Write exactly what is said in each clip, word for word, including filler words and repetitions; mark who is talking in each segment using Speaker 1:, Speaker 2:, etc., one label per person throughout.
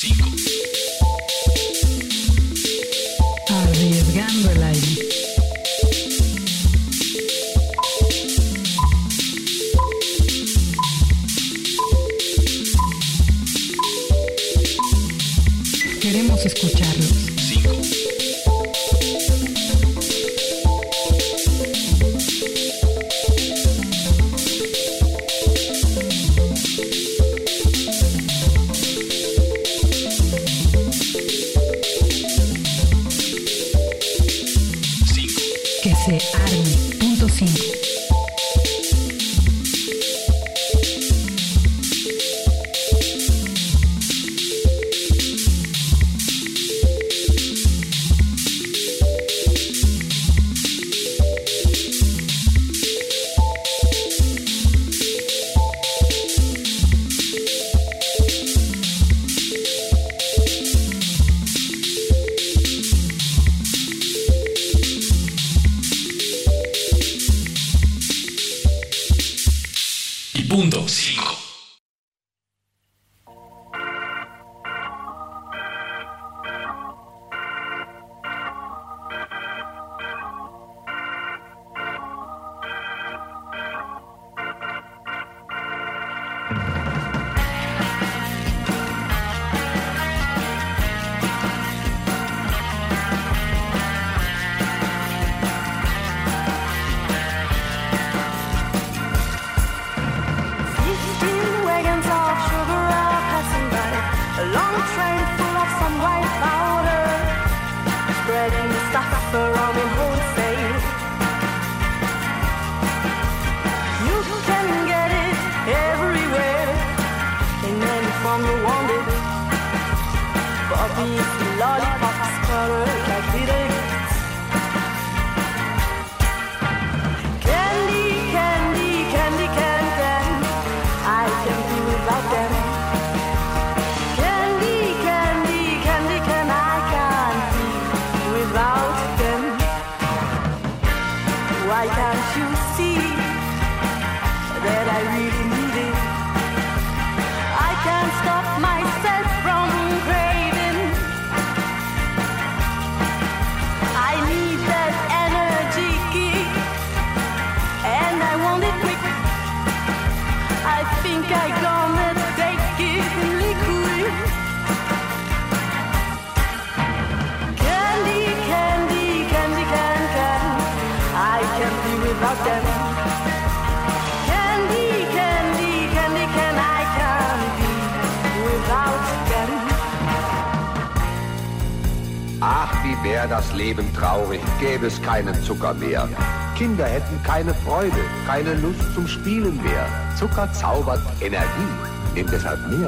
Speaker 1: cinco.
Speaker 2: Arriesgando el aire. Queremos escucharlos.
Speaker 1: cinco.
Speaker 2: Que se arme. Punto cinco.
Speaker 1: Punto cinco.
Speaker 3: Wäre das Leben traurig, gäbe es keinen Zucker mehr. Kinder hätten keine Freude, keine Lust zum Spielen mehr. Zucker zaubert Energie, nimm deshalb mehr.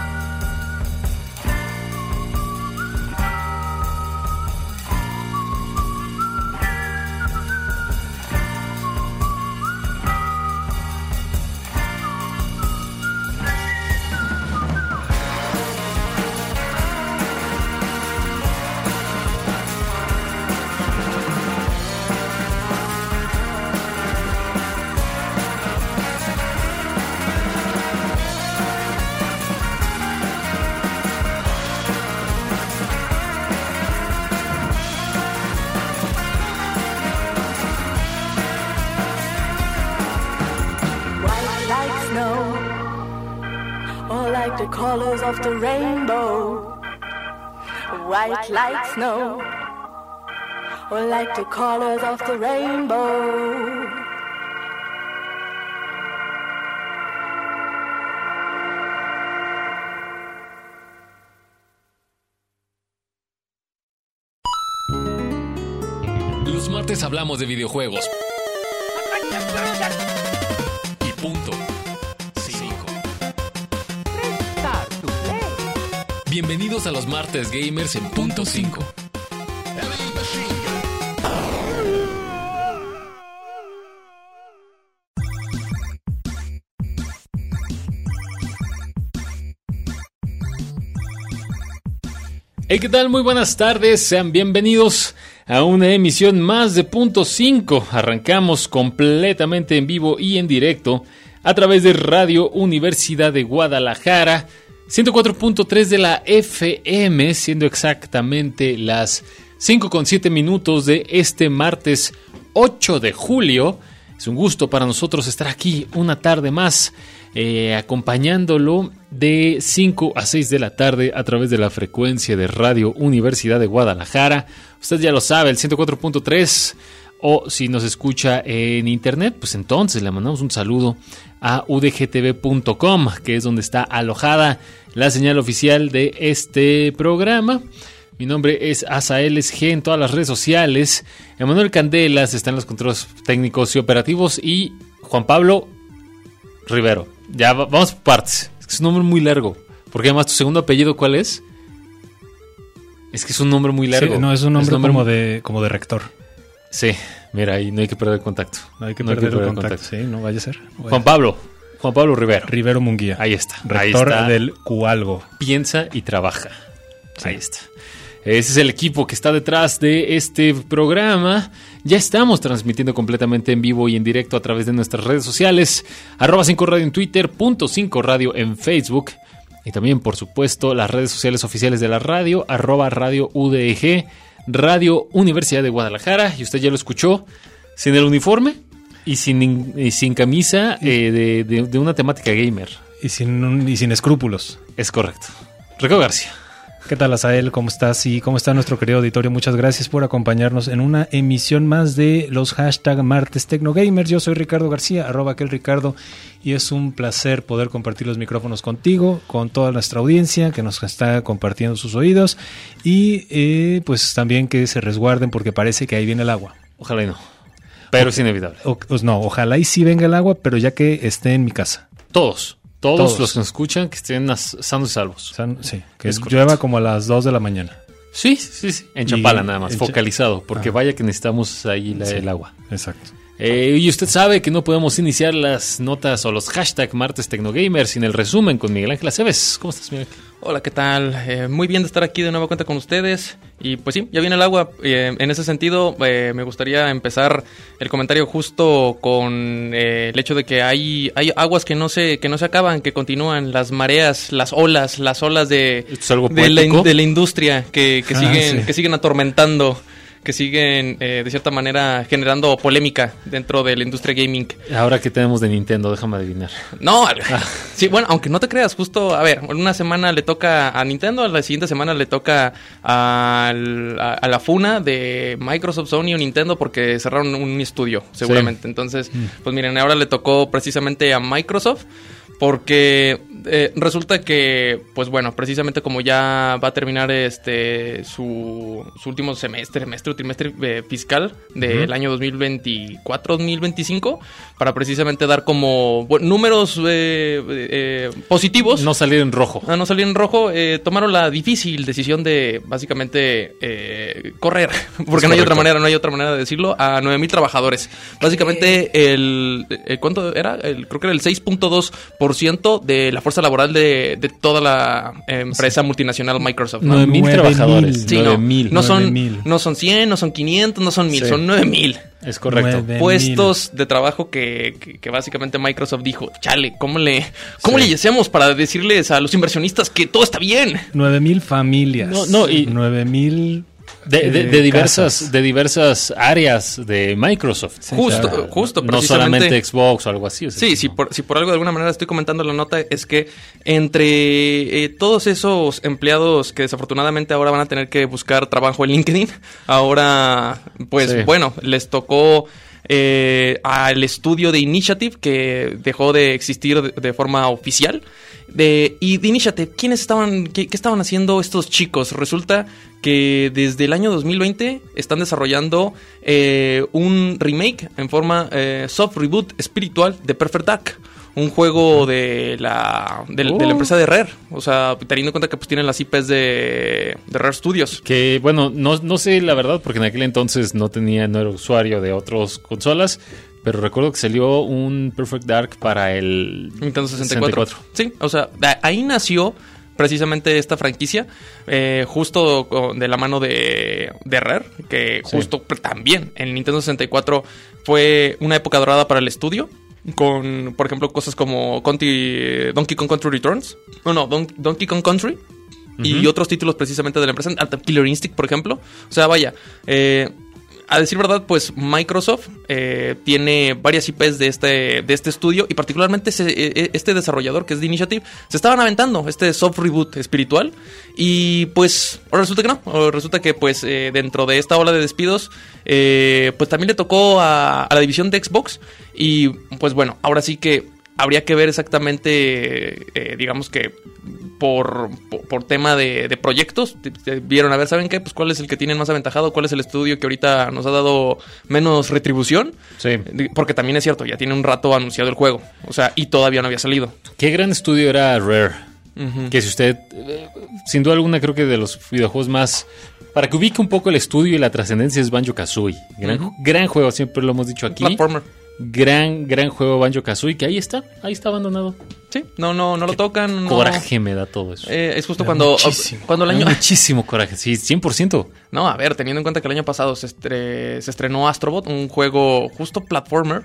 Speaker 4: The colors of the rainbow, white like snow, or like the colors of the rainbow.
Speaker 1: Los martes hablamos de videojuegos. Y punto. Bienvenidos a los martes gamers en punto cinco. Hey, ¿qué tal? Muy buenas tardes, sean bienvenidos a una emisión más de punto cinco. Arrancamos completamente en vivo y en directo a través de Radio Universidad de Guadalajara, ciento cuatro punto tres de la F M, siendo exactamente las cinco con siete minutos de este martes ocho de julio. Es un gusto para nosotros estar aquí una tarde más, eh, acompañándolo de cinco a seis de la tarde a través de la frecuencia de Radio Universidad de Guadalajara. Usted ya lo sabe, el ciento cuatro punto tres, o si nos escucha en internet, pues entonces le mandamos un saludo a u d g t v punto com, que es donde está alojada la señal oficial de este programa. Mi nombre es Asaeles G en todas las redes sociales. Emanuel Candelas está en los controles técnicos y operativos. Y Juan Pablo Rivero. Ya va, vamos por partes. Es que es un nombre muy largo. Porque además, ¿tu segundo apellido cuál es? Es que es un nombre muy largo.
Speaker 5: Sí, no, es un nombre,
Speaker 1: es un nombre
Speaker 5: como, de, como de rector.
Speaker 1: Sí, mira, ahí no hay que perder el contacto.
Speaker 5: No hay que,
Speaker 1: no
Speaker 5: perder,
Speaker 1: hay que perder
Speaker 5: el contacto. contacto. Sí, no vaya a ser. No vaya
Speaker 1: Juan
Speaker 5: a ser.
Speaker 1: Pablo. Juan Pablo Rivero.
Speaker 5: Rivero Munguía.
Speaker 1: Ahí está.
Speaker 5: Rector
Speaker 1: ahí está.
Speaker 5: del Cualgo.
Speaker 1: Piensa y trabaja.
Speaker 5: Sí.
Speaker 1: Ahí está. Ese es el equipo que está detrás de este programa. Ya estamos transmitiendo completamente en vivo y en directo a través de nuestras redes sociales. Arroba cinco radio en Twitter, punto cinco radio en Facebook. Y también, por supuesto, las redes sociales oficiales de la radio. Arroba Radio U D G, Radio Universidad de Guadalajara. Y usted ya lo escuchó. Sin el uniforme y sin, y sin camisa eh, de, de, de una temática gamer.
Speaker 5: Y sin, un, y sin escrúpulos.
Speaker 1: Es correcto. Ricardo García.
Speaker 5: ¿Qué tal, Asael? ¿Cómo estás? Y ¿cómo está nuestro querido auditorio? Muchas gracias por acompañarnos en una emisión más de los hashtag Martes Tecnogamers. Yo soy Ricardo García, arroba aquel Ricardo, y es un placer poder compartir los micrófonos contigo, con toda nuestra audiencia que nos está compartiendo sus oídos, y eh, pues también que se resguarden porque parece que ahí viene el agua.
Speaker 1: Ojalá y no, pero o, es inevitable.
Speaker 5: O, pues no, ojalá y sí venga el agua, pero ya que esté en mi casa.
Speaker 1: Todos. Todos,
Speaker 5: Todos
Speaker 1: los que nos escuchan, que estén sanos y salvos.
Speaker 5: San, sí, que llueva como a las dos de la mañana.
Speaker 1: Sí, sí, sí. En Chapala nada más, focalizado, porque
Speaker 5: ah. vaya
Speaker 1: que necesitamos ahí la, sí, el agua.
Speaker 5: Exacto.
Speaker 1: Eh, y usted sabe que no podemos iniciar las notas o los hashtag Martes Tecnogamer sin el resumen con Miguel Ángel Aceves. ¿Cómo estás, Miguel Ángel?
Speaker 6: Hola, ¿qué tal? Eh, muy bien de estar aquí de nueva cuenta con ustedes. Y pues sí, ya viene el agua. Eh, en ese sentido, eh, me gustaría empezar el comentario justo con eh, el hecho de que hay, hay aguas que no se que no se acaban, que continúan, las mareas, las olas, las olas de,
Speaker 1: ¿Esto es algo
Speaker 6: de, la, de la industria que, que,
Speaker 5: ah,
Speaker 6: siguen,
Speaker 5: sí.
Speaker 6: que siguen atormentando, que siguen eh, de cierta manera generando polémica dentro de la industria gaming.
Speaker 1: Ahora que tenemos de Nintendo, déjame adivinar.
Speaker 6: No, sí, bueno, aunque no te creas, justo, a ver, una semana le toca a Nintendo, la siguiente semana le toca a, a, a la funa de Microsoft, Sony o Nintendo porque cerraron un estudio, seguramente. Sí. Entonces, pues miren, ahora le tocó precisamente a Microsoft. Porque eh, resulta que, pues bueno, precisamente como ya va a terminar este su, su último semestre, semestre o trimestre eh, fiscal del uh-huh. año dos mil veinticuatro dos mil veinticinco, para precisamente dar como bueno, números eh, eh, positivos.
Speaker 1: No salir en rojo.
Speaker 6: A no salir en rojo, eh, tomaron la difícil decisión de básicamente eh, correr, porque es no hay otra manera, no hay otra manera de decirlo, a nueve mil trabajadores. Básicamente el, el ¿cuánto era? El, creo que era el seis punto dos por ciento de la fuerza laboral de, de toda la eh, empresa sí. multinacional Microsoft. ¿no?
Speaker 1: nueve mil trabajadores.
Speaker 6: Sí,
Speaker 1: nueve
Speaker 6: no,
Speaker 1: mil.
Speaker 6: No son, no son cien, no son quinientos, no son mil, sí. son nueve mil.
Speaker 1: Es correcto.
Speaker 6: Puestos de trabajo que, que, que básicamente Microsoft dijo, chale, ¿cómo le cómo sí. le hacemos para decirles a los inversionistas que todo está bien?
Speaker 5: nueve mil familias.
Speaker 1: No, no, y
Speaker 5: nueve mil
Speaker 1: De, de, de diversas de diversas áreas de Microsoft.
Speaker 6: Sí, justo, claro. justo.
Speaker 1: No solamente Xbox o algo así. O sea,
Speaker 6: sí, si por, si por algo de alguna manera estoy comentando la nota, es que entre eh, todos esos empleados que desafortunadamente ahora van a tener que buscar trabajo en LinkedIn, ahora, pues sí. bueno, les tocó eh, al estudio de Initiative, que dejó de existir de, de forma oficial. De, y de Initiative, ¿quiénes estaban, qué, qué estaban haciendo estos chicos? Resulta que desde el año dos mil veinte están desarrollando eh, un remake en forma eh, soft reboot espiritual de Perfect Dark, un juego de la de, oh. de la empresa de Rare, o sea, teniendo en cuenta que pues tienen las I Pes de, de Rare Studios.
Speaker 1: Que bueno, no, no sé la verdad, porque en aquel entonces no tenía, no era usuario de otras consolas, pero recuerdo que salió un Perfect Dark para el
Speaker 6: Nintendo sesenta y cuatro. sesenta y cuatro. Sí, o sea, ahí nació precisamente esta franquicia, eh, justo de la mano de, de Rare, que justo sí. también en Nintendo sesenta y cuatro fue una época dorada para el estudio. con, por ejemplo, cosas como Conti, Donkey Kong Country Returns. No, no, Don, Donkey Kong Country. Uh-huh. Y otros títulos precisamente de la empresa. Killer Instinct, por ejemplo. O sea, vaya... Eh, a decir verdad, pues Microsoft eh, tiene varias I Pes de este, de este estudio y particularmente ese, este desarrollador que es The Initiative se estaban aventando este soft reboot espiritual y pues ahora resulta que no, ahora resulta que pues eh, dentro de esta ola de despidos eh, pues también le tocó a, a la división de Xbox y pues bueno, ahora sí que habría que ver exactamente, eh, digamos que por, por, por tema de, de proyectos, vieron a ver, ¿saben qué? Pues cuál es el que tienen más aventajado, cuál es el estudio que ahorita nos ha dado menos retribución.
Speaker 1: Sí.
Speaker 6: Porque también es cierto, ya tiene un rato anunciado el juego, o sea, y todavía no había salido.
Speaker 1: Qué gran estudio era Rare.
Speaker 6: Uh-huh.
Speaker 1: Que si usted, eh, sin duda alguna, creo que de los videojuegos más... Para que ubique un poco el estudio y la trascendencia es Banjo-Kazooie. Gran, uh-huh. gran juego, siempre lo hemos dicho aquí.
Speaker 6: Platformer.
Speaker 1: Gran, gran juego Banjo-Kazooie, que ahí está, ahí está abandonado.
Speaker 6: Sí, no, no, no lo tocan.
Speaker 1: Coraje
Speaker 6: no.
Speaker 1: me da todo eso.
Speaker 6: Eh, es justo cuando,
Speaker 5: muchísimo,
Speaker 6: cuando el año...
Speaker 1: Muchísimo coraje, sí, cien por ciento.
Speaker 6: No, a ver, teniendo en cuenta que el año pasado se, estre... se estrenó Astrobot, un juego justo platformer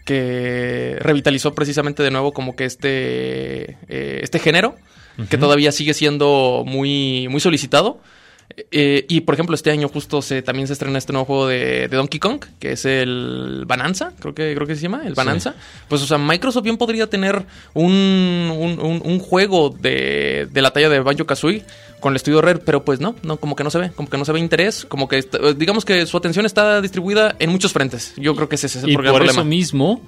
Speaker 6: que revitalizó precisamente de nuevo como que este, eh, este género, uh-huh. que todavía sigue siendo muy, muy solicitado. Eh, y por ejemplo este año justo se también se estrena este nuevo juego de, de Donkey Kong, que es el Bonanza, creo que creo que se llama el Bonanza. Sí. Pues o sea, Microsoft bien podría tener un, un, un, un juego de, de la talla de Banjo-Kazooie con el estudio Rare, pero pues no, no, como que no se ve, como que no se ve interés, como que está, digamos que su atención está distribuida en muchos frentes. Yo creo que ese es el
Speaker 1: y
Speaker 6: problema.
Speaker 1: Y por eso mismo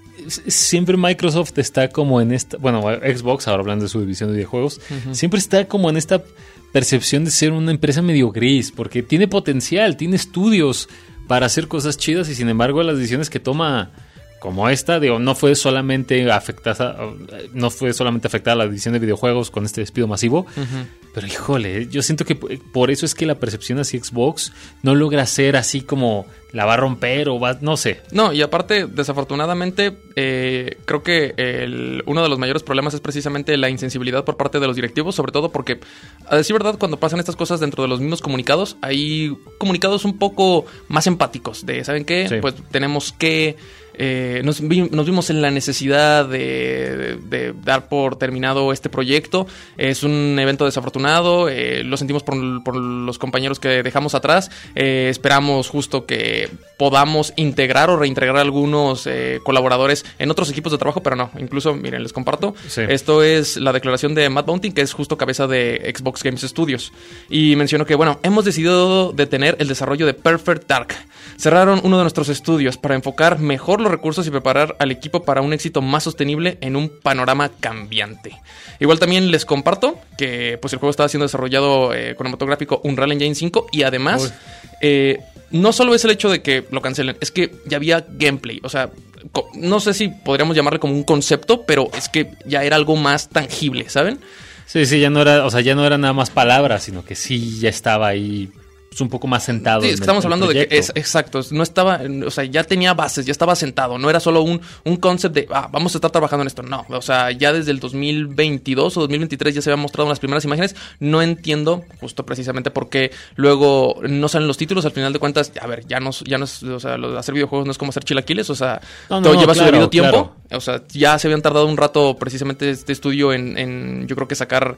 Speaker 1: siempre Microsoft está como en esta, bueno, Xbox, ahora hablando de su división de videojuegos, uh-huh. siempre está como en esta percepción de ser una empresa medio gris, porque tiene potencial, tiene estudios para hacer cosas chidas y sin embargo las decisiones que toma como esta, digo, no fue solamente afectada, no fue solamente afectada la división de videojuegos con este despido masivo, uh-huh. pero híjole, yo siento que por eso es que la percepción hacia Xbox no logra ser así como la va a romper o va, no sé.
Speaker 6: No, y aparte, desafortunadamente, eh, creo que el, uno de los mayores problemas es precisamente la insensibilidad por parte de los directivos, sobre todo porque, a decir verdad, cuando pasan estas cosas dentro de los mismos comunicados, hay comunicados un poco más empáticos, de, ¿saben qué? Sí. Pues tenemos que... Eh, nos, vi, nos vimos en la necesidad de, de, de dar por terminado este proyecto. Es un evento desafortunado, eh, lo sentimos por, por los compañeros que dejamos atrás. Eh, esperamos justo que podamos integrar o reintegrar algunos eh, colaboradores en otros equipos de trabajo, pero no, incluso, miren, les comparto. Sí. Esto es la declaración de Matt Bounty, que es justo cabeza de Xbox Games Studios. Y mencionó que, bueno, hemos decidido detener el desarrollo de Perfect Dark. Cerraron uno de nuestros estudios para enfocar mejor los recursos y preparar al equipo para un éxito más sostenible en un panorama cambiante. Igual también les comparto que pues el juego estaba siendo desarrollado eh, con el motor gráfico Unreal Engine cinco y además eh, no solo es el hecho de que lo cancelen, es que ya había gameplay, o sea, co- no sé si podríamos llamarle como un concepto, pero es que ya era algo más tangible, ¿saben?
Speaker 1: Sí, sí, ya no era, o sea, ya no era nada más palabras, sino que sí ya estaba ahí un poco más sentado.
Speaker 6: Sí, es que estamos hablando proyecto. de que es exacto, no estaba, o sea, ya tenía bases, ya estaba sentado, no era solo un, un concept de, ah, vamos a estar trabajando en esto, no, o sea, ya desde el dos mil veintidós o dos mil veintitrés ya se habían mostrado las primeras imágenes, no entiendo justo precisamente por qué luego no salen los títulos, al final de cuentas, a ver, ya no, ya no es, o sea, hacer videojuegos no es como hacer chilaquiles, o sea, no, no, todo no, lleva claro, su debido tiempo, claro. O sea, ya se habían tardado un rato precisamente este estudio en, en yo creo que sacar,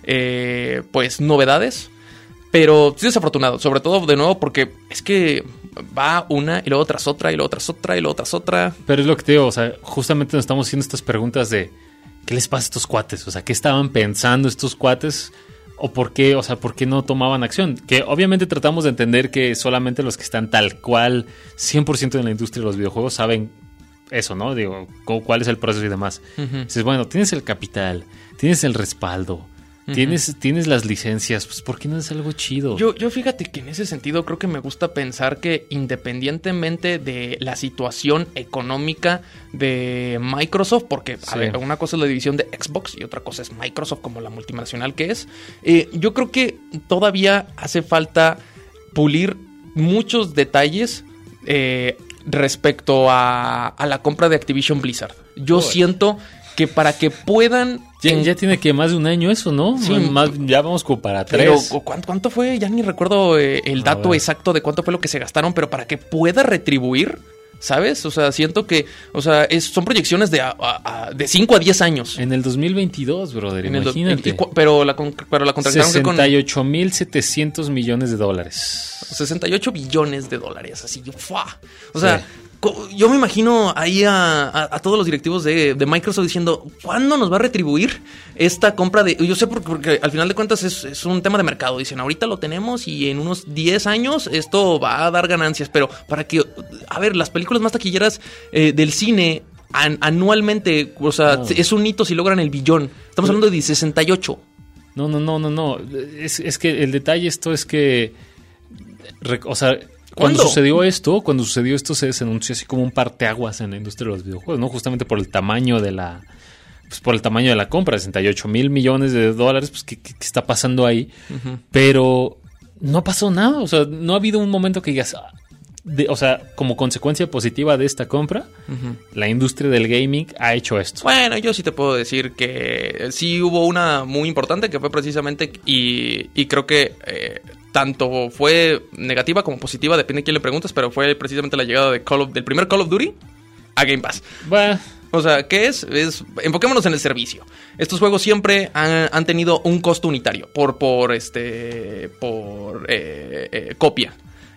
Speaker 6: eh, pues, novedades. Pero sí desafortunado, sobre todo de nuevo porque es que va una y luego tras otra y luego tras otra y luego tras otra.
Speaker 1: Pero es lo que te digo, o sea, justamente nos estamos haciendo estas preguntas de ¿qué les pasa a estos cuates? O sea, ¿qué estaban pensando estos cuates? ¿O por qué, o sea, por qué no tomaban acción? Que obviamente tratamos de entender que solamente los que están tal cual cien por ciento en la industria de los videojuegos saben eso, ¿no? Digo, cuál es el proceso y demás. Uh-huh. Dices, bueno, tienes el capital, tienes el respaldo, Tienes, uh-huh. tienes las licencias, pues ¿por qué no es algo chido?
Speaker 6: Yo, yo fíjate que en ese sentido creo que me gusta pensar que independientemente de la situación económica de Microsoft, porque sí. a ver, una cosa es la división de Xbox y otra cosa es Microsoft como la multinacional que es, eh, yo creo que todavía hace falta pulir muchos detalles eh, respecto a, a la compra de Activision Blizzard. Yo Uy. siento que para que puedan...
Speaker 1: Ya, en... ya tiene que más de un año eso, ¿no?
Speaker 6: Sí,
Speaker 1: más, ya vamos como para tres.
Speaker 6: Pero ¿cuánto, cuánto fue? Ya ni recuerdo eh, el dato exacto de cuánto fue lo que se gastaron, pero para que pueda retribuir ¿Sabes? O sea, siento que, o sea, es, son proyecciones de, a, a, de cinco a diez años.
Speaker 1: En el dos mil veintidós, brother,
Speaker 6: En el do-
Speaker 1: imagínate.
Speaker 6: en- y cu- pero, la, con- pero la contrataron que con
Speaker 1: sesenta y ocho mil setecientos millones de dólares.
Speaker 6: sesenta y ocho billones de dólares, así, ¡fua! O sea,
Speaker 1: Sí.
Speaker 6: co- yo me imagino ahí a, a- a todos los directivos de, de Microsoft diciendo, ¿cuándo nos va a retribuir esta compra de...? Yo sé porque, porque al final de cuentas es, es un tema de mercado. Dicen, ahorita lo tenemos y en unos diez años esto va a dar ganancias. Pero para que... A ver, las películas más taquilleras eh, del cine an- anualmente, o sea,
Speaker 1: No.
Speaker 6: es un hito si logran el billón. Estamos hablando de sesenta y ocho.
Speaker 1: No, no, no, no, no. Es, es que el detalle esto es que... rec- O sea, cuando
Speaker 6: ¿Cuándo?
Speaker 1: sucedió esto, cuando sucedió esto se anunció así como un parteaguas en la industria de los videojuegos, ¿no? Justamente por el tamaño de la... Pues por el tamaño de la compra, sesenta y ocho mil millones de dólares, pues ¿qué, qué, qué está pasando ahí?
Speaker 6: Uh-huh.
Speaker 1: Pero no pasó nada, o sea, no ha habido un momento que digas... ah, de- o sea, como consecuencia positiva de esta compra,
Speaker 6: Uh-huh.
Speaker 1: la industria del gaming ha hecho esto.
Speaker 6: Bueno, yo sí te puedo decir que sí hubo una muy importante que fue precisamente, y, y creo que eh, tanto fue negativa como positiva, depende de quién le preguntes, pero fue precisamente la llegada de Call of, del primer Call of Duty a Game Pass.
Speaker 1: Bueno,
Speaker 6: O sea, ¿qué es? es? Enfoquémonos en el servicio. Estos juegos siempre han, han tenido un costo unitario por, por, este, por eh, eh, copia.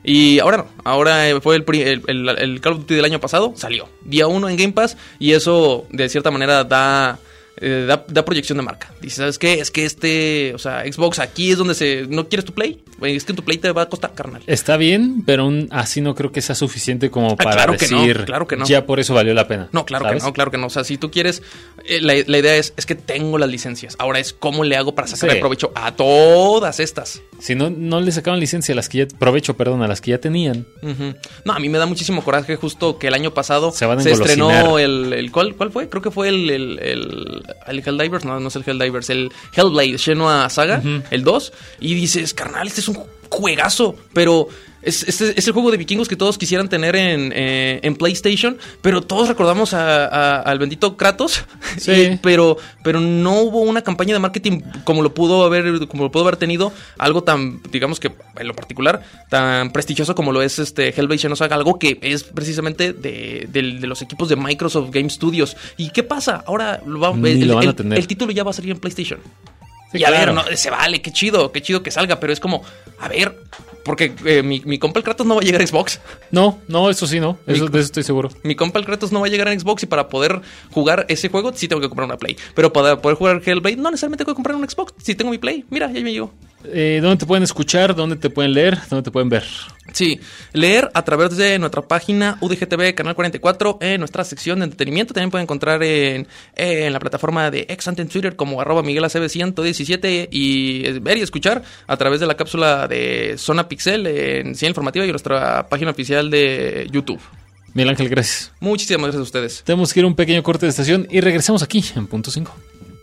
Speaker 6: Y ahora no, ahora eh, fue el, pri- el, el, el Call of Duty del año pasado, salió día uno en Game Pass y eso de cierta manera da, eh, da, da proyección de marca. Dice, ¿sabes qué? Es que este, o sea, Xbox aquí es donde se... ¿No quieres tu Play? Es que en tu Play te va a costar, carnal.
Speaker 1: está bien, pero aún así no creo que sea suficiente como
Speaker 6: Ah,
Speaker 1: para
Speaker 6: claro que no,
Speaker 1: decir,
Speaker 6: claro que no.
Speaker 1: ya por eso valió la pena.
Speaker 6: No, claro
Speaker 1: ¿sabes?
Speaker 6: que no, claro que no. O sea, si tú quieres, eh, la, la idea es, es que tengo las licencias. Ahora es cómo le hago para sacar
Speaker 1: Sí.
Speaker 6: el provecho a todas estas.
Speaker 1: Si no, no le sacaban licencia a las que ya, provecho, perdón, a las que ya tenían.
Speaker 6: Ujú. No, a mí me da muchísimo coraje justo que el año pasado
Speaker 1: Se van a
Speaker 6: se estrenó
Speaker 1: engolosinar.
Speaker 6: el, el ¿cuál, ¿cuál fue? Creo que fue el, el, el, el Helldivers, no, no es el Helldivers, el Hellblade Shenmue Saga,
Speaker 1: Ujú.
Speaker 6: el dos, y dices, carnal, este es un juegazo, pero es, este es el juego de vikingos que todos quisieran tener en, eh, en PlayStation, pero todos recordamos a, a- al bendito Kratos,
Speaker 1: Sí.
Speaker 6: y- pero, pero no hubo una campaña de marketing como lo pudo haber, como lo pudo haber tenido, algo tan, digamos que en lo particular, tan prestigioso como lo es este Hellblade Shenmue Saga, algo que es precisamente de, del- de los equipos de Microsoft Game Studios. ¿Y qué pasa? Ahora lo va-
Speaker 1: Ni
Speaker 6: el,
Speaker 1: lo van a
Speaker 6: el-
Speaker 1: tener.
Speaker 6: el título ya va a salir en PlayStation.
Speaker 1: Sí,
Speaker 6: y a
Speaker 1: claro.
Speaker 6: ver, no, se vale, qué chido, qué chido que salga, pero es como, a ver, porque eh, mi, mi compa el Kratos no va a llegar a Xbox.
Speaker 1: No, no, eso sí, no. Eso,
Speaker 6: Mi-
Speaker 1: de eso estoy seguro.
Speaker 6: Mi compa el Kratos no va a llegar a Xbox y para poder jugar ese juego sí tengo que comprar una Play. Pero para poder jugar Hellblade no necesariamente tengo que comprar un Xbox. Si tengo mi Play, mira, ya me llegó.
Speaker 1: Eh, ¿Dónde te pueden escuchar? ¿Dónde te pueden leer? ¿Dónde te pueden ver?
Speaker 6: Sí, leer a través de nuestra página U D G T V Canal cuarenta y cuatro en nuestra sección de entretenimiento. También pueden encontrar en, en la plataforma de Exante en Twitter como arroba Miguel A C B ciento diecisiete y eh, ver y escuchar a través de la cápsula de Zona Pixel en Ciencia Informativa y nuestra página oficial de YouTube.
Speaker 1: Miguel Ángel, gracias.
Speaker 6: Muchísimas gracias a ustedes.
Speaker 1: Tenemos que ir a un pequeño corte de estación y regresamos aquí en Punto cinco.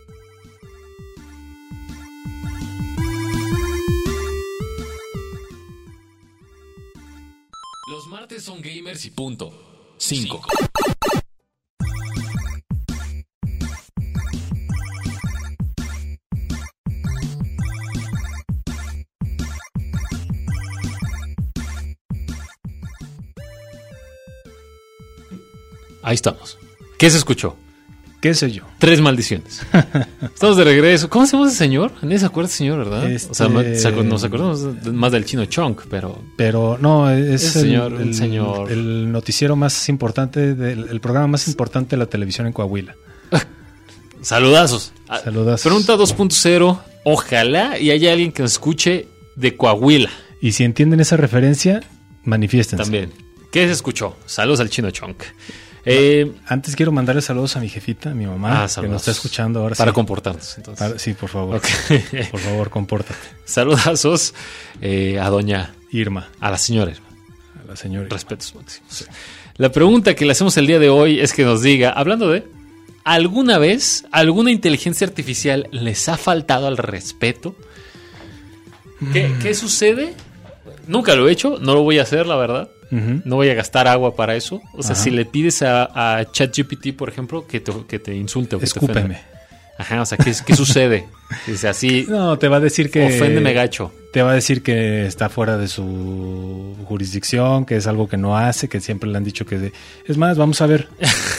Speaker 1: Los martes son gamers y punto. cinco. Ahí estamos. ¿Qué se escuchó?
Speaker 5: ¿Qué sé yo?
Speaker 1: Tres maldiciones. Estamos de regreso. ¿Cómo se llama ese señor? Nadie se acuerda de ese señor, ¿verdad?
Speaker 5: Este-
Speaker 1: O sea, ma- se acu- nos acordamos de- más del chino Chunk, pero...
Speaker 5: Pero no, es
Speaker 1: Ese
Speaker 5: el,
Speaker 1: señor, el
Speaker 5: el-
Speaker 1: señor.
Speaker 5: el noticiero más importante, del, el programa más importante de la televisión en Coahuila.
Speaker 1: Saludazos. Ah,
Speaker 5: Saludazos.
Speaker 1: Pregunta dos punto cero. Ojalá y haya alguien que nos escuche de Coahuila
Speaker 5: Y si entienden esa referencia, manifiéstense.
Speaker 1: también. ¿Qué se escuchó? Saludos al chino Chunk. Eh,
Speaker 5: Antes quiero mandarle saludos a mi jefita, a mi mamá,
Speaker 1: ah,
Speaker 5: que
Speaker 1: saludos.
Speaker 5: nos está escuchando ahora.
Speaker 1: Para
Speaker 5: sí.
Speaker 1: comportarnos, entonces.
Speaker 5: Para- sí, por favor.
Speaker 1: Ok.
Speaker 5: Por favor, compórtate.
Speaker 1: Saludazos eh, a doña...
Speaker 5: Irma,
Speaker 1: A la señora.
Speaker 5: a la señora.
Speaker 1: Respetos máximos. La pregunta que le hacemos el día de hoy es que nos diga, hablando de, ¿alguna vez alguna inteligencia artificial les ha faltado al respeto? ¿Qué, qué sucede? Nunca lo he hecho, no lo voy a hacer, la verdad.
Speaker 5: Ujú.
Speaker 1: No voy a gastar agua para eso. O sea,
Speaker 5: Ajá.
Speaker 1: si le pides a, a ChatGPT, por ejemplo, que te, que te insulte o que te
Speaker 5: Escúpeme.
Speaker 1: ofenda. Ajá, o sea, ¿qué, qué sucede? Dice así,
Speaker 5: No, te va a decir que...
Speaker 1: oféndeme gacho.
Speaker 5: Te va a decir que está fuera de su jurisdicción, que es algo que no hace, que siempre le han dicho que... De... Es más, vamos a ver.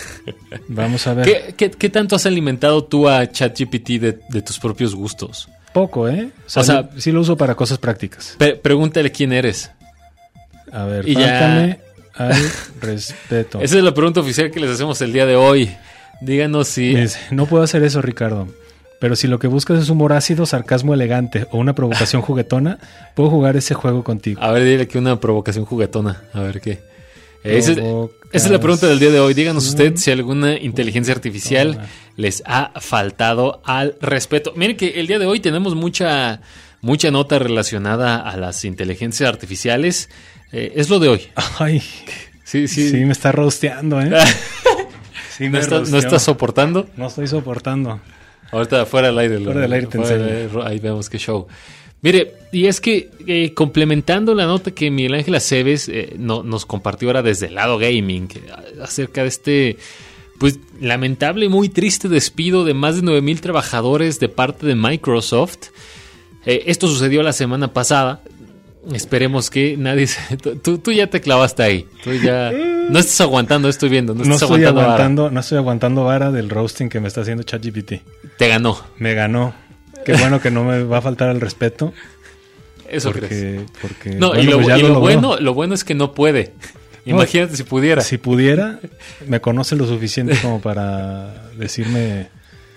Speaker 5: Vamos a ver.
Speaker 1: ¿Qué, qué, qué tanto has alimentado tú a ChatGPT de, de tus propios gustos?
Speaker 5: Poco, ¿eh? O sea,
Speaker 1: O sea,
Speaker 5: sí lo uso para cosas prácticas.
Speaker 1: Pe- pregúntale quién eres.
Speaker 5: A ver,
Speaker 1: Y ya-
Speaker 5: faltame al respeto.
Speaker 1: Esa es la pregunta oficial que les hacemos el día de hoy. Díganos si...
Speaker 5: Me dice, no puedo hacer eso, Ricardo. Pero si lo que buscas es humor ácido, sarcasmo elegante o una provocación juguetona, puedo jugar ese juego contigo.
Speaker 1: A ver, dile que una provocación juguetona. A ver qué. Esa es,
Speaker 5: Provocación.
Speaker 1: esa es la pregunta del día de hoy. Díganos usted si alguna inteligencia artificial les ha faltado al respeto. Miren que el día de hoy tenemos mucha, mucha nota relacionada a las inteligencias artificiales. Eh, es lo de hoy.
Speaker 5: Ay,
Speaker 1: Sí, sí.
Speaker 5: sí, me está rosteando, ¿eh? Sí,
Speaker 1: ¿No,
Speaker 5: me
Speaker 1: está-
Speaker 5: rosteó.
Speaker 1: ¿No estás soportando?
Speaker 5: No estoy soportando.
Speaker 1: Ahorita fuera del aire. lo-
Speaker 5: Fuera del aire te
Speaker 1: fuera
Speaker 5: enseño.
Speaker 1: del aire, ahí vemos qué show. Mire, y es que eh, complementando la nota que Miguel Ángel Aceves eh, no, nos compartió ahora desde el lado gaming eh, acerca de este pues lamentable y muy triste despido de más de nueve mil trabajadores de parte de Microsoft. Eh, esto sucedió la semana pasada. Esperemos que nadie se... Tú, tú ya te clavaste ahí. Tú ya... No estás aguantando, estoy viendo. No,
Speaker 5: No
Speaker 1: estás
Speaker 5: estoy
Speaker 1: aguantando.
Speaker 5: aguantando,
Speaker 1: vara.
Speaker 5: no estoy aguantando vara del roasting que me está haciendo ChatGPT.
Speaker 1: Te ganó.
Speaker 5: Me ganó. Qué bueno que no me va a faltar el respeto.
Speaker 1: Eso crees.
Speaker 5: Porque, porque
Speaker 1: No,
Speaker 5: bueno,
Speaker 1: y, lo,
Speaker 5: pues ya
Speaker 1: y
Speaker 5: lo
Speaker 1: lo
Speaker 5: logró.
Speaker 1: bueno, lo bueno es que no puede. Imagínate si pudiera.
Speaker 5: Si pudiera, me conoce lo suficiente como para decirme...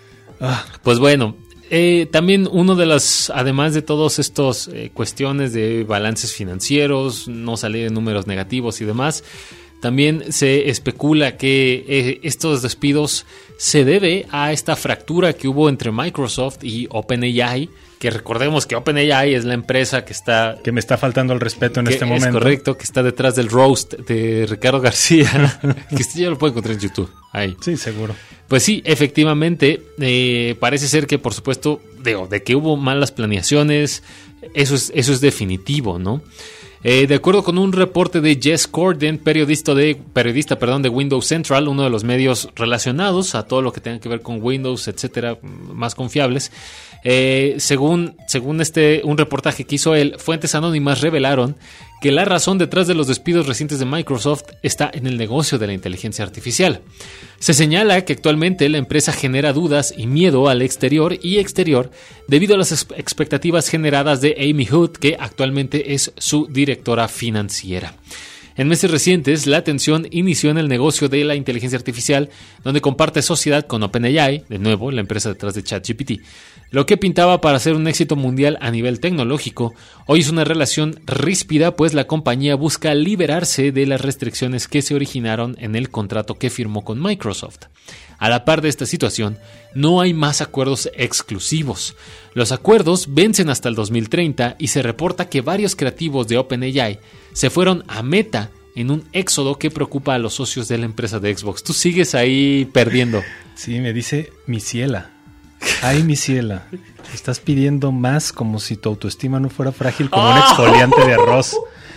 Speaker 5: Ah,
Speaker 1: Pues bueno, eh, también uno de las, además de todos estos eh, cuestiones de balances financieros, no salir en números negativos y demás, también se especula que eh, estos despidos se debe a esta fractura que hubo entre Microsoft y OpenAI, que recordemos que OpenAI es la empresa que está...
Speaker 5: que me está faltando el respeto en
Speaker 1: que
Speaker 5: este
Speaker 1: es
Speaker 5: momento.
Speaker 1: correcto, que está detrás del roast de Ricardo García, que usted ya lo puede encontrar en YouTube, ahí.
Speaker 5: Sí, seguro.
Speaker 1: Pues sí, efectivamente, eh, parece ser que por supuesto, digo, de que hubo malas planeaciones, eso es, eso es definitivo, ¿no? Eh, de acuerdo con un reporte de Jess Corden, periodista, de, periodista perdón, de Windows Central, uno de los medios relacionados a todo lo que tenga que ver con Windows, etcétera, más confiables, eh, según, según este, un reportaje que hizo él, fuentes anónimas revelaron que la razón detrás de los despidos recientes de Microsoft está en el negocio de la inteligencia artificial. Se señala que actualmente la empresa genera dudas y miedo al exterior y exterior debido a las expectativas generadas de Amy Hood, que actualmente es su directora financiera. En meses recientes, la atención inició en el negocio de la inteligencia artificial, donde comparte sociedad con OpenAI, de nuevo, la empresa detrás de ChatGPT. Lo que pintaba para ser un éxito mundial a nivel tecnológico, hoy es una relación ríspida, pues la compañía busca liberarse de las restricciones que se originaron en el contrato que firmó con Microsoft. A la par de esta situación, no hay más acuerdos exclusivos. Los acuerdos vencen hasta el dos mil treinta y se reporta que varios creativos de OpenAI se fueron a Meta en un éxodo que preocupa a los socios de la empresa de Xbox. Tú sigues ahí perdiendo.
Speaker 5: Sí, me dice mi ciela. Ay, mi ciela. Estás pidiendo más como si tu autoestima no fuera frágil como un exfoliante de arroz.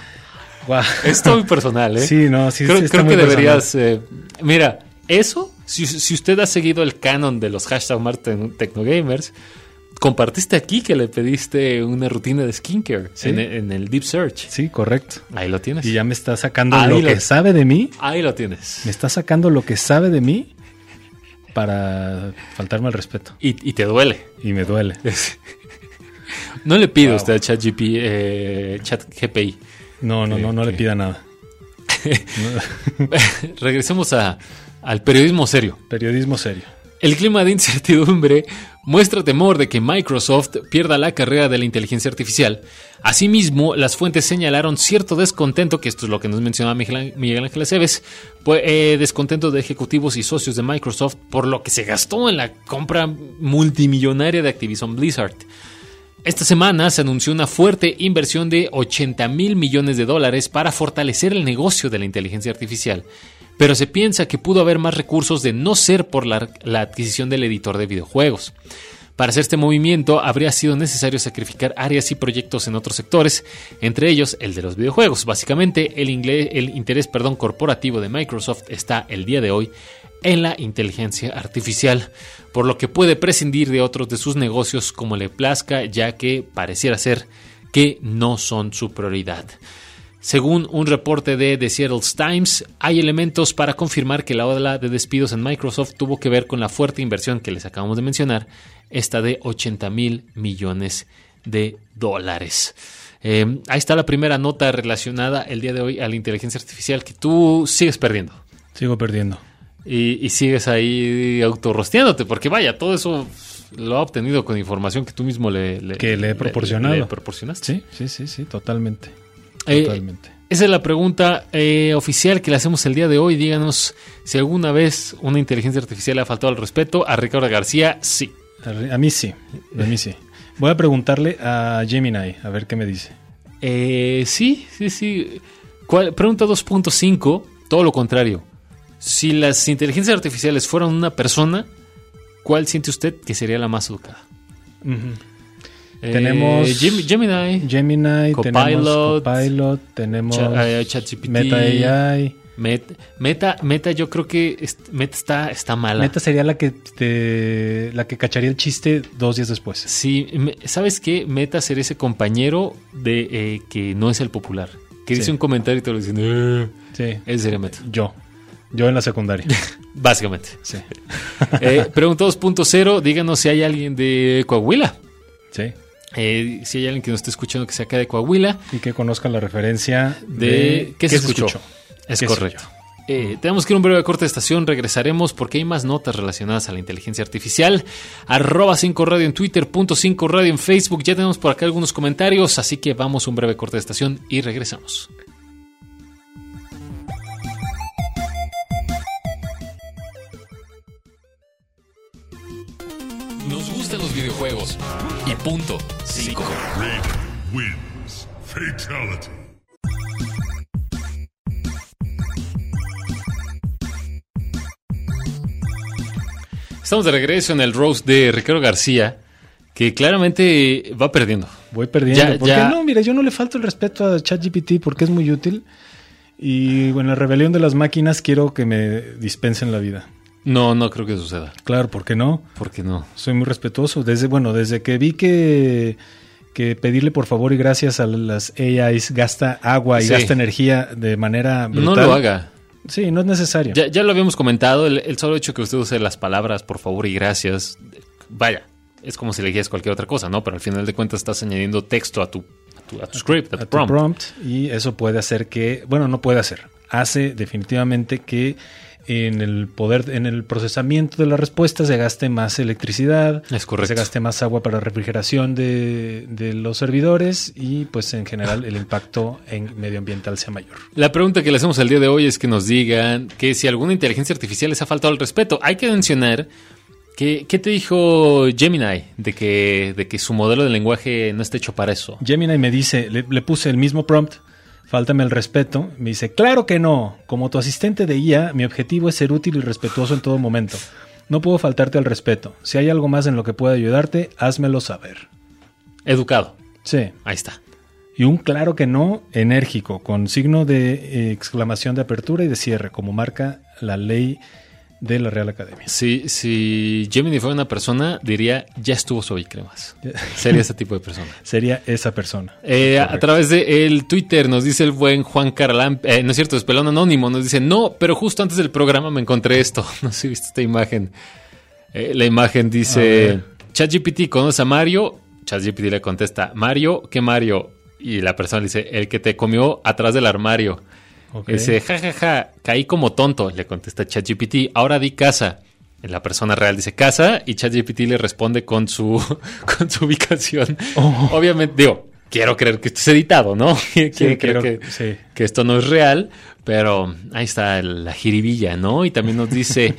Speaker 5: Guau.
Speaker 1: Esto es muy personal, ¿eh?
Speaker 5: Sí, no, sí,
Speaker 1: Creo,
Speaker 5: sí está
Speaker 1: creo
Speaker 5: muy
Speaker 1: que
Speaker 5: personal.
Speaker 1: deberías... eh, mira, eso, si, si usted ha seguido el canon de los hashtag Marten Tecnogamers, compartiste aquí que le pediste una rutina de skincare
Speaker 5: Sí.
Speaker 1: en, en el Deep Search.
Speaker 5: Sí, correcto.
Speaker 1: Ahí lo tienes.
Speaker 5: Y ya me está sacando
Speaker 1: Ahí
Speaker 5: lo
Speaker 1: lo-
Speaker 5: que sabe de mí.
Speaker 1: Ahí lo tienes.
Speaker 5: Me está sacando lo que sabe de mí para faltarme al respeto.
Speaker 1: Y, y te duele.
Speaker 5: Y me duele.
Speaker 1: No le pide
Speaker 5: Wow.
Speaker 1: usted a ChatGP, eh, ChatGPI.
Speaker 5: No, no, no, no le
Speaker 1: Ok.
Speaker 5: pida nada. No.
Speaker 1: Regresemos a, al periodismo serio.
Speaker 5: Periodismo serio.
Speaker 1: El clima de incertidumbre muestra temor de que Microsoft pierda la carrera de la inteligencia artificial. Asimismo, las fuentes señalaron cierto descontento, que esto es lo que nos mencionaba Miguel Miguel Ángel Aceves, pues, eh, descontento de ejecutivos y socios de Microsoft por lo que se gastó en la compra multimillonaria de Activision Blizzard. Esta semana se anunció una fuerte inversión de ochenta mil millones de dólares para fortalecer el negocio de la inteligencia artificial, pero se piensa que pudo haber más recursos de no ser por la, la adquisición del editor de videojuegos. Para hacer este movimiento habría sido necesario sacrificar áreas y proyectos en otros sectores, entre ellos el de los videojuegos. Básicamente, el, inglés, el interés perdón, corporativo de Microsoft está el día de hoy en la inteligencia artificial, por lo que puede prescindir de otros de sus negocios como le plazca, ya que pareciera ser que no son su prioridad. Según un reporte de The Seattle Times, hay elementos para confirmar que la ola de despidos en Microsoft tuvo que ver con la fuerte inversión que les acabamos de mencionar, esta de ochenta mil millones de dólares. Eh, ahí está la primera nota relacionada el día de hoy a la inteligencia artificial que tú sigues perdiendo.
Speaker 5: Sigo perdiendo.
Speaker 1: Y, y sigues ahí autorrosteándote, porque vaya, todo eso lo ha obtenido con información que tú mismo le, le,
Speaker 5: que le he proporcionado.
Speaker 1: Le, le proporcionaste.
Speaker 5: Sí, sí, sí, sí, totalmente.
Speaker 1: Eh,
Speaker 5: totalmente.
Speaker 1: Esa es la pregunta eh, oficial que le hacemos el día de hoy. Díganos si alguna vez una inteligencia artificial le ha faltado al respeto. A Ricardo García, sí.
Speaker 5: A, a mí sí, a mí sí. Voy a preguntarle a Gemini, a ver qué me dice.
Speaker 1: Eh, sí, sí, sí. ¿Cuál? Pregunta dos punto cinco, todo lo contrario. Si las inteligencias artificiales fueran una persona, ¿cuál siente usted que sería la más educada?
Speaker 5: Uh-huh.
Speaker 1: Eh,
Speaker 5: tenemos
Speaker 1: Gem- Gemini,
Speaker 5: Gemini,
Speaker 1: Copilot,
Speaker 5: tenemos Copilot, tenemos
Speaker 1: Ch- uh, ChatGPT,
Speaker 5: Meta A I.
Speaker 1: Meta, Meta, Meta, yo creo que est- Meta está, está mala.
Speaker 5: Meta sería la que te, la que cacharía el chiste dos días después.
Speaker 1: Sí, me, ¿sabes qué? Meta sería ese compañero de eh, que no es el popular, que
Speaker 5: Sí.
Speaker 1: dice un comentario y te lo dicen. Eh,
Speaker 5: Sí.
Speaker 1: ese sería Meta.
Speaker 5: Yo. Yo en la secundaria.
Speaker 1: Básicamente.
Speaker 5: Sí.
Speaker 1: Eh, pregunta dos punto cero, díganos si hay alguien de Coahuila.
Speaker 5: Sí.
Speaker 1: Eh, si hay alguien que nos esté escuchando que sea acá de Coahuila.
Speaker 5: Y que conozcan la referencia
Speaker 1: De,
Speaker 5: de
Speaker 1: ¿qué se escuchó? Es
Speaker 5: ¿Qué
Speaker 1: correcto.
Speaker 5: se oyó?
Speaker 1: Eh, tenemos que ir a un breve corte de estación, regresaremos porque hay más notas relacionadas a la inteligencia artificial. Arroba cinco radio en Twitter, punto cinco radio en Facebook. Ya tenemos por acá algunos comentarios, así que vamos a un breve corte de estación y regresamos. Nos gustan los videojuegos y punto. cinco.
Speaker 7: Wins. Fatality.
Speaker 1: Estamos de regreso en el roast de Ricardo García, que claramente va perdiendo.
Speaker 5: Voy perdiendo.
Speaker 1: Ya,
Speaker 5: ¿Por
Speaker 1: ya.
Speaker 5: qué no? Mira, yo no le falto el respeto a ChatGPT porque es muy útil. Y bueno, la rebelión de las máquinas quiero que me dispensen la vida.
Speaker 1: No, no creo que suceda.
Speaker 5: Claro, ¿por qué no?
Speaker 1: ¿Por qué no?
Speaker 5: Soy muy respetuoso. Desde, bueno, desde que vi que, que pedirle por favor y gracias a las A Is gasta agua y
Speaker 1: Sí.
Speaker 5: gasta energía de manera brutal.
Speaker 1: No lo haga.
Speaker 5: Sí, no es necesario.
Speaker 1: Ya, ya lo habíamos comentado, el, el solo hecho que usted use las palabras por favor y gracias, vaya, es como si le dijeras cualquier otra cosa, ¿no? Pero al final de cuentas estás añadiendo texto a tu, a tu, a tu script, a tu,
Speaker 5: a tu
Speaker 1: prompt.
Speaker 5: prompt. Y eso puede hacer que, bueno, no puede hacer, hace definitivamente que en el poder, en el procesamiento de la respuesta se gaste más electricidad,
Speaker 1: Es correcto.
Speaker 5: se gaste más agua para refrigeración de, de los servidores y pues en general el impacto en medioambiental sea mayor.
Speaker 1: La pregunta que le hacemos el día de hoy es que nos digan que si alguna inteligencia artificial les ha faltado el respeto. Hay que mencionar que, ¿qué te dijo Gemini de que, de que su modelo de lenguaje no está hecho para eso?
Speaker 5: Gemini me dice, le, le puse el mismo prompt, fáltame el respeto, me dice, claro que no, como tu asistente de I A, mi objetivo es ser útil y respetuoso en todo momento. No puedo faltarte al respeto. Si hay algo más en lo que pueda ayudarte, házmelo saber.
Speaker 1: Educado.
Speaker 5: Sí.
Speaker 1: Ahí está.
Speaker 5: Y un claro que no enérgico, con signo de eh, exclamación de apertura y de cierre, como marca la ley de la Real Academia.
Speaker 1: Si, si Gemini fuera una persona, diría, ya estuvo soy cremas. Sería ese tipo de persona.
Speaker 5: Sería esa persona.
Speaker 1: Eh, a, a
Speaker 5: Correcto.
Speaker 1: través de el Twitter nos dice el buen Juan Carlán, eh, no es cierto, es Pelón Anónimo, nos dice, no, pero justo antes del programa me encontré esto. No sé si viste esta imagen. Eh, la imagen
Speaker 5: A
Speaker 1: dice,
Speaker 5: ver.
Speaker 1: ChatGPT conoce a Mario. ChatGPT le contesta, Mario, ¿qué Mario? Y la persona le dice, el que te comió atrás del armario.
Speaker 5: Ok.
Speaker 1: Dice, jajaja, ja, ja, caí como tonto, le contesta ChatGPT, ahora di casa. La persona real dice casa y ChatGPT le responde con su, con su ubicación.
Speaker 5: Oh.
Speaker 1: Obviamente, digo, quiero creer que esto es editado, ¿no? quiero
Speaker 5: Sí,
Speaker 1: creer
Speaker 5: quiero-
Speaker 1: que,
Speaker 5: sí.
Speaker 1: que esto no es real, pero ahí está la jiribilla, ¿no? Y también nos dice,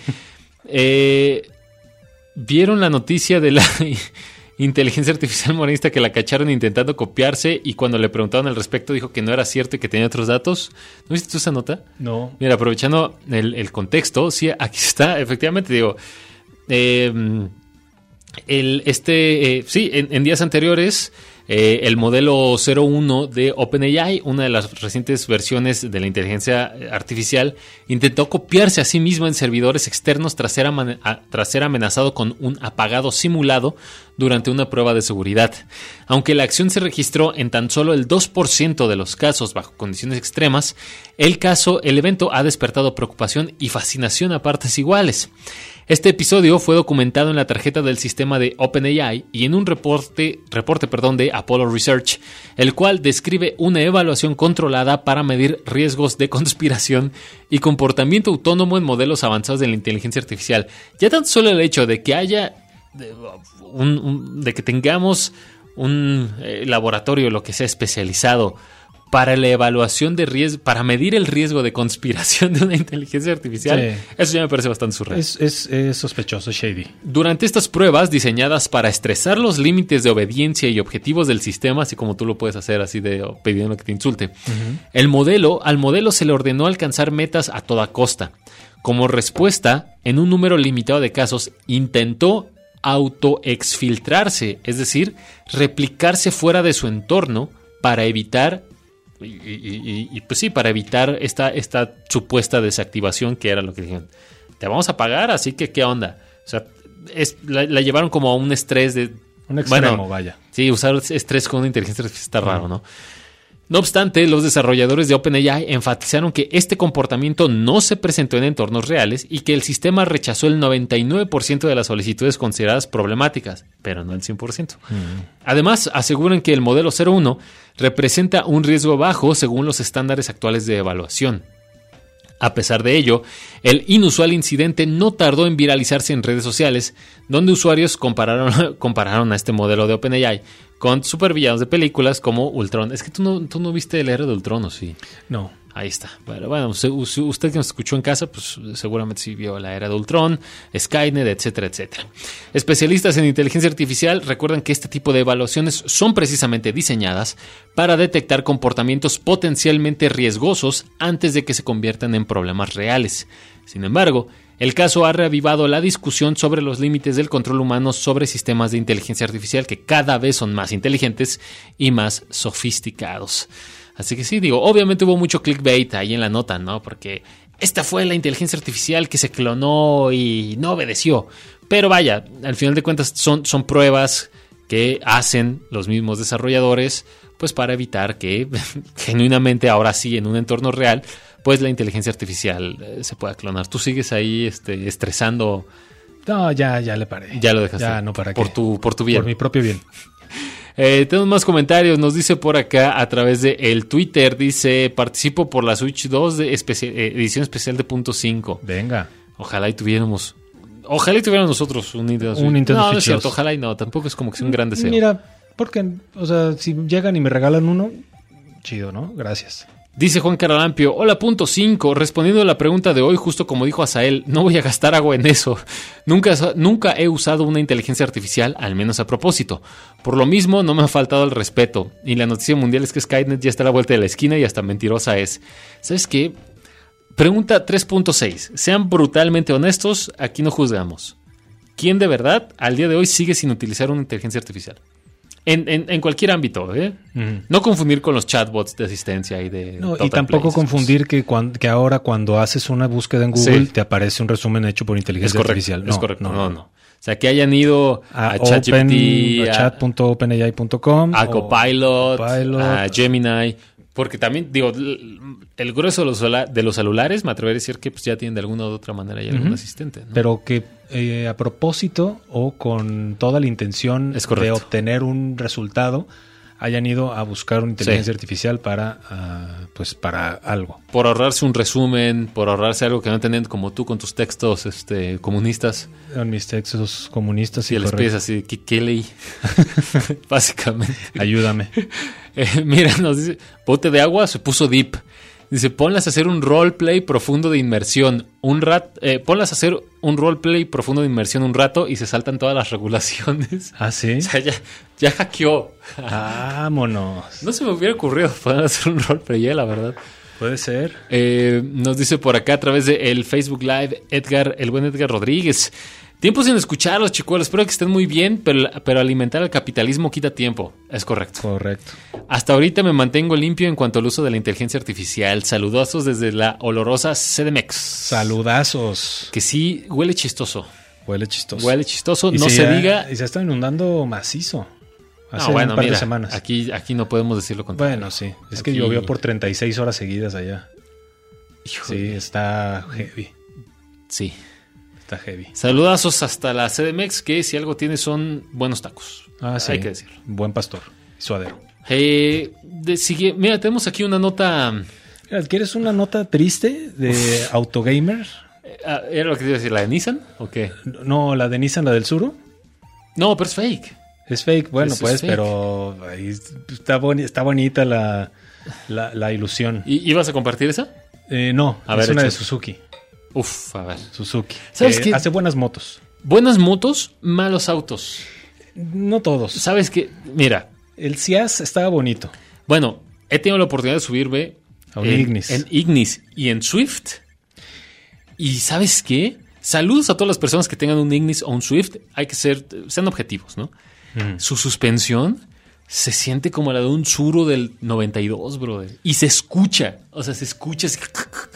Speaker 1: eh, ¿vieron la noticia de la inteligencia artificial morenista que la cacharon intentando copiarse y cuando le preguntaron al respecto dijo que no era cierto y que tenía otros datos? ¿No viste tú esa nota?
Speaker 5: No.
Speaker 1: Mira, aprovechando el, el contexto, sí, aquí está, efectivamente, digo, eh, El, este, eh, sí, en, en días anteriores, eh, el modelo cero uno de OpenAI, una de las recientes versiones de la inteligencia artificial, intentó copiarse a sí mismo en servidores externos tras ser, aman- a, tras ser amenazado con un apagado simulado durante una prueba de seguridad. Aunque la acción se registró en tan solo el dos por ciento de los casos bajo condiciones extremas, el caso, el evento ha despertado preocupación y fascinación a partes iguales. Este episodio fue documentado en la tarjeta del sistema de OpenAI y en un reporte, reporte perdón, de Apollo Research, el cual describe una evaluación controlada para medir riesgos de conspiración y comportamiento autónomo en modelos avanzados de la inteligencia artificial. Ya tan solo el hecho de que haya, de, un, un, de que tengamos un eh, laboratorio, lo que sea, especializado para la evaluación de riesgo, para medir el riesgo de conspiración de una inteligencia artificial, sí. Eso ya me parece bastante surreal.
Speaker 5: Es, es, es sospechoso, shady.
Speaker 1: Durante estas pruebas diseñadas para estresar los límites de obediencia y objetivos del sistema, así como tú lo puedes hacer así de pidiendo que te insulte, uh-huh. el modelo, al modelo se le ordenó alcanzar metas a toda costa. Como respuesta, en un número limitado de casos, intentó autoexfiltrarse, es decir, replicarse fuera de su entorno para evitar Y, y, y, y pues sí, para evitar esta, esta supuesta desactivación que era lo que dijeron. Te vamos a pagar, así que ¿qué onda? O sea, es, la, la llevaron como a un estrés de...
Speaker 5: Un extremo,
Speaker 1: bueno,
Speaker 5: vaya.
Speaker 1: Sí, usar estrés con una inteligencia artificial está raro, ¿no? No obstante, los desarrolladores de OpenAI enfatizaron que este comportamiento no se presentó en entornos reales y que el sistema rechazó el noventa y nueve por ciento de las solicitudes consideradas problemáticas, pero no el cien por ciento. Mm. Además, aseguran que el modelo cero uno representa un riesgo bajo según los estándares actuales de evaluación. A pesar de ello, el inusual incidente no tardó en viralizarse en redes sociales, donde usuarios compararon, compararon a este modelo de OpenAI con supervillanos de películas como Ultron. Es que tú no, tú no viste la era de Ultron, ¿o sí?
Speaker 5: No.
Speaker 1: Ahí está. Bueno, bueno, usted que nos escuchó en casa, pues seguramente sí vio la era de Ultron, Skynet, etcétera, etcétera. Especialistas en inteligencia artificial recuerdan que este tipo de evaluaciones son precisamente diseñadas para detectar comportamientos potencialmente riesgosos antes de que se conviertan en problemas reales. Sin embargo, el caso ha reavivado la discusión sobre los límites del control humano sobre sistemas de inteligencia artificial que cada vez son más inteligentes y más sofisticados. Así que sí, digo, obviamente hubo mucho clickbait ahí en la nota, ¿no? Porque esta fue la inteligencia artificial que se clonó y no obedeció. Pero vaya, al final de cuentas son, son pruebas que hacen los mismos desarrolladores, pues para evitar que genuinamente, ahora sí, en un entorno real, pues la inteligencia artificial eh, se pueda clonar. Tú sigues ahí este, estresando.
Speaker 5: No, ya, ya le paré.
Speaker 1: Ya lo dejaste.
Speaker 5: Ya, no, ¿para qué?
Speaker 1: Por tu, por tu bien.
Speaker 5: Por mi propio bien.
Speaker 1: Eh, tenemos más comentarios, nos dice por acá a través de el Twitter, dice, participo por la Switch dos de especi- eh, edición especial de punto cinco.
Speaker 5: Venga.
Speaker 1: Ojalá y tuviéramos, ojalá y tuviéramos nosotros un Nintendo Switch.
Speaker 5: Un Nintendo
Speaker 1: no,
Speaker 5: Switch
Speaker 1: no es cierto,
Speaker 5: dos.
Speaker 1: ojalá y no, tampoco es como que sea un gran deseo.
Speaker 5: Mira, porque, o sea, si llegan y me regalan uno, chido, ¿no? Gracias.
Speaker 1: Dice Juan Caralampio, hola punto cinco, respondiendo a la pregunta de hoy, justo como dijo Azael, no voy a gastar agua en eso. Nunca, nunca he usado una inteligencia artificial, al menos a propósito. Por lo mismo, no me ha faltado el respeto. Y la noticia mundial es que Skynet ya está a la vuelta de la esquina y hasta mentirosa es. ¿Sabes qué? Pregunta tres punto seis. Sean brutalmente honestos, aquí no juzgamos. ¿Quién de verdad al día de hoy sigue sin utilizar una inteligencia artificial? En, en, en cualquier ámbito, ¿eh? Mm. No confundir con los chatbots de asistencia y de...
Speaker 5: No, y tampoco confundir que, cuando, que ahora cuando haces una búsqueda en Google sí. te aparece un resumen hecho por inteligencia
Speaker 1: es correcto,
Speaker 5: artificial. No,
Speaker 1: es correcto,
Speaker 5: no,
Speaker 1: no, no. O sea, que hayan ido a, a ChatGPT,
Speaker 5: a chat punto open a i punto com,
Speaker 1: a Copilot,
Speaker 5: Copilot,
Speaker 1: a Gemini... Porque también, digo, el grueso de los, de los celulares, me atrevería a decir que pues, ya tienen de alguna u otra manera ya algún uh-huh. asistente, ¿no?
Speaker 5: Pero que eh, a propósito o con toda la intención de obtener un resultado, hayan ido a buscar una inteligencia sí. artificial para, uh, pues, para algo.
Speaker 1: Por ahorrarse un resumen, por ahorrarse algo que no entienden como tú con tus textos este, comunistas.
Speaker 5: Con mis textos comunistas.
Speaker 1: Y les pides así, ¿qué, qué leí? Básicamente.
Speaker 5: Ayúdame.
Speaker 1: Eh, mira, nos dice, bote de agua se puso deep. Dice, ponlas a hacer un roleplay profundo de inmersión. Un rat, eh, ponlas a hacer un roleplay profundo de inmersión un rato y se saltan todas las regulaciones.
Speaker 5: ¿Ah, sí?
Speaker 1: O sea, ya, ya hackeó.
Speaker 5: Vámonos.
Speaker 1: No se me hubiera ocurrido poder hacer un roleplay, eh, la verdad.
Speaker 5: Puede ser.
Speaker 1: Eh, nos dice por acá a través de el Facebook Live Edgar, el buen Edgar Rodríguez. Tiempo sin escucharlos, chicos. Espero que estén muy bien, pero, pero alimentar al capitalismo quita tiempo. Es correcto.
Speaker 5: Correcto.
Speaker 1: Hasta ahorita me mantengo limpio en cuanto al uso de la inteligencia artificial. Saludazos desde la olorosa C D M X.
Speaker 5: Saludazos.
Speaker 1: Que sí, huele chistoso.
Speaker 5: Huele chistoso.
Speaker 1: Huele chistoso,
Speaker 5: Y
Speaker 1: no se
Speaker 5: ya-
Speaker 1: diga...
Speaker 5: Y se está inundando macizo. Hace
Speaker 1: No, bueno,
Speaker 5: un par
Speaker 1: mira,
Speaker 5: de semanas.
Speaker 1: Aquí, aquí no podemos decirlo contrario.
Speaker 5: Bueno, sí. Es que
Speaker 1: Aquí-
Speaker 5: llovió por treinta y seis horas seguidas allá.
Speaker 1: Híjole.
Speaker 5: Sí, está heavy.
Speaker 1: Sí.
Speaker 5: Está heavy.
Speaker 1: Saludazos hasta la C D M X, que si algo tiene son buenos tacos.
Speaker 5: Ah, sí.
Speaker 1: Hay que decirlo.
Speaker 5: Buen pastor. Suadero.
Speaker 1: Eh, de- sigue- mira, tenemos aquí una nota...
Speaker 5: Mira, ¿quieres una nota triste de Autogamer?
Speaker 1: eh, ah, ¿Era lo que te iba a decir? ¿La de Nissan? ¿O qué?
Speaker 5: No, la de Nissan, la del Suru.
Speaker 1: No, pero es fake.
Speaker 5: Es fake, bueno,
Speaker 1: Eso es
Speaker 5: pues,
Speaker 1: fake.
Speaker 5: pero ahí está, boni- está bonita la, la, la ilusión.
Speaker 1: ¿Y ibas a compartir esa?
Speaker 5: Eh, no,
Speaker 1: A
Speaker 5: es
Speaker 1: ver,
Speaker 5: una de
Speaker 1: échate.
Speaker 5: Suzuki.
Speaker 1: Uf, a ver.
Speaker 5: Suzuki.
Speaker 1: ¿Sabes
Speaker 5: que
Speaker 1: qué?
Speaker 5: Hace buenas motos.
Speaker 1: Buenas motos, malos autos.
Speaker 5: No todos.
Speaker 1: ¿Sabes qué? Mira,
Speaker 5: El Ciaz estaba bonito.
Speaker 1: bueno, he tenido la oportunidad de subirme
Speaker 5: A un
Speaker 1: en,
Speaker 5: Ignis.
Speaker 1: en Ignis y en Swift. Y ¿sabes qué? Saludos a todas las personas que tengan un Ignis o un Swift. Hay que ser, sean objetivos, ¿no?
Speaker 5: Mm.
Speaker 1: Su suspensión se siente como la de un Tsuru del noventa y dos, brother. Y se escucha. O sea, se escucha así.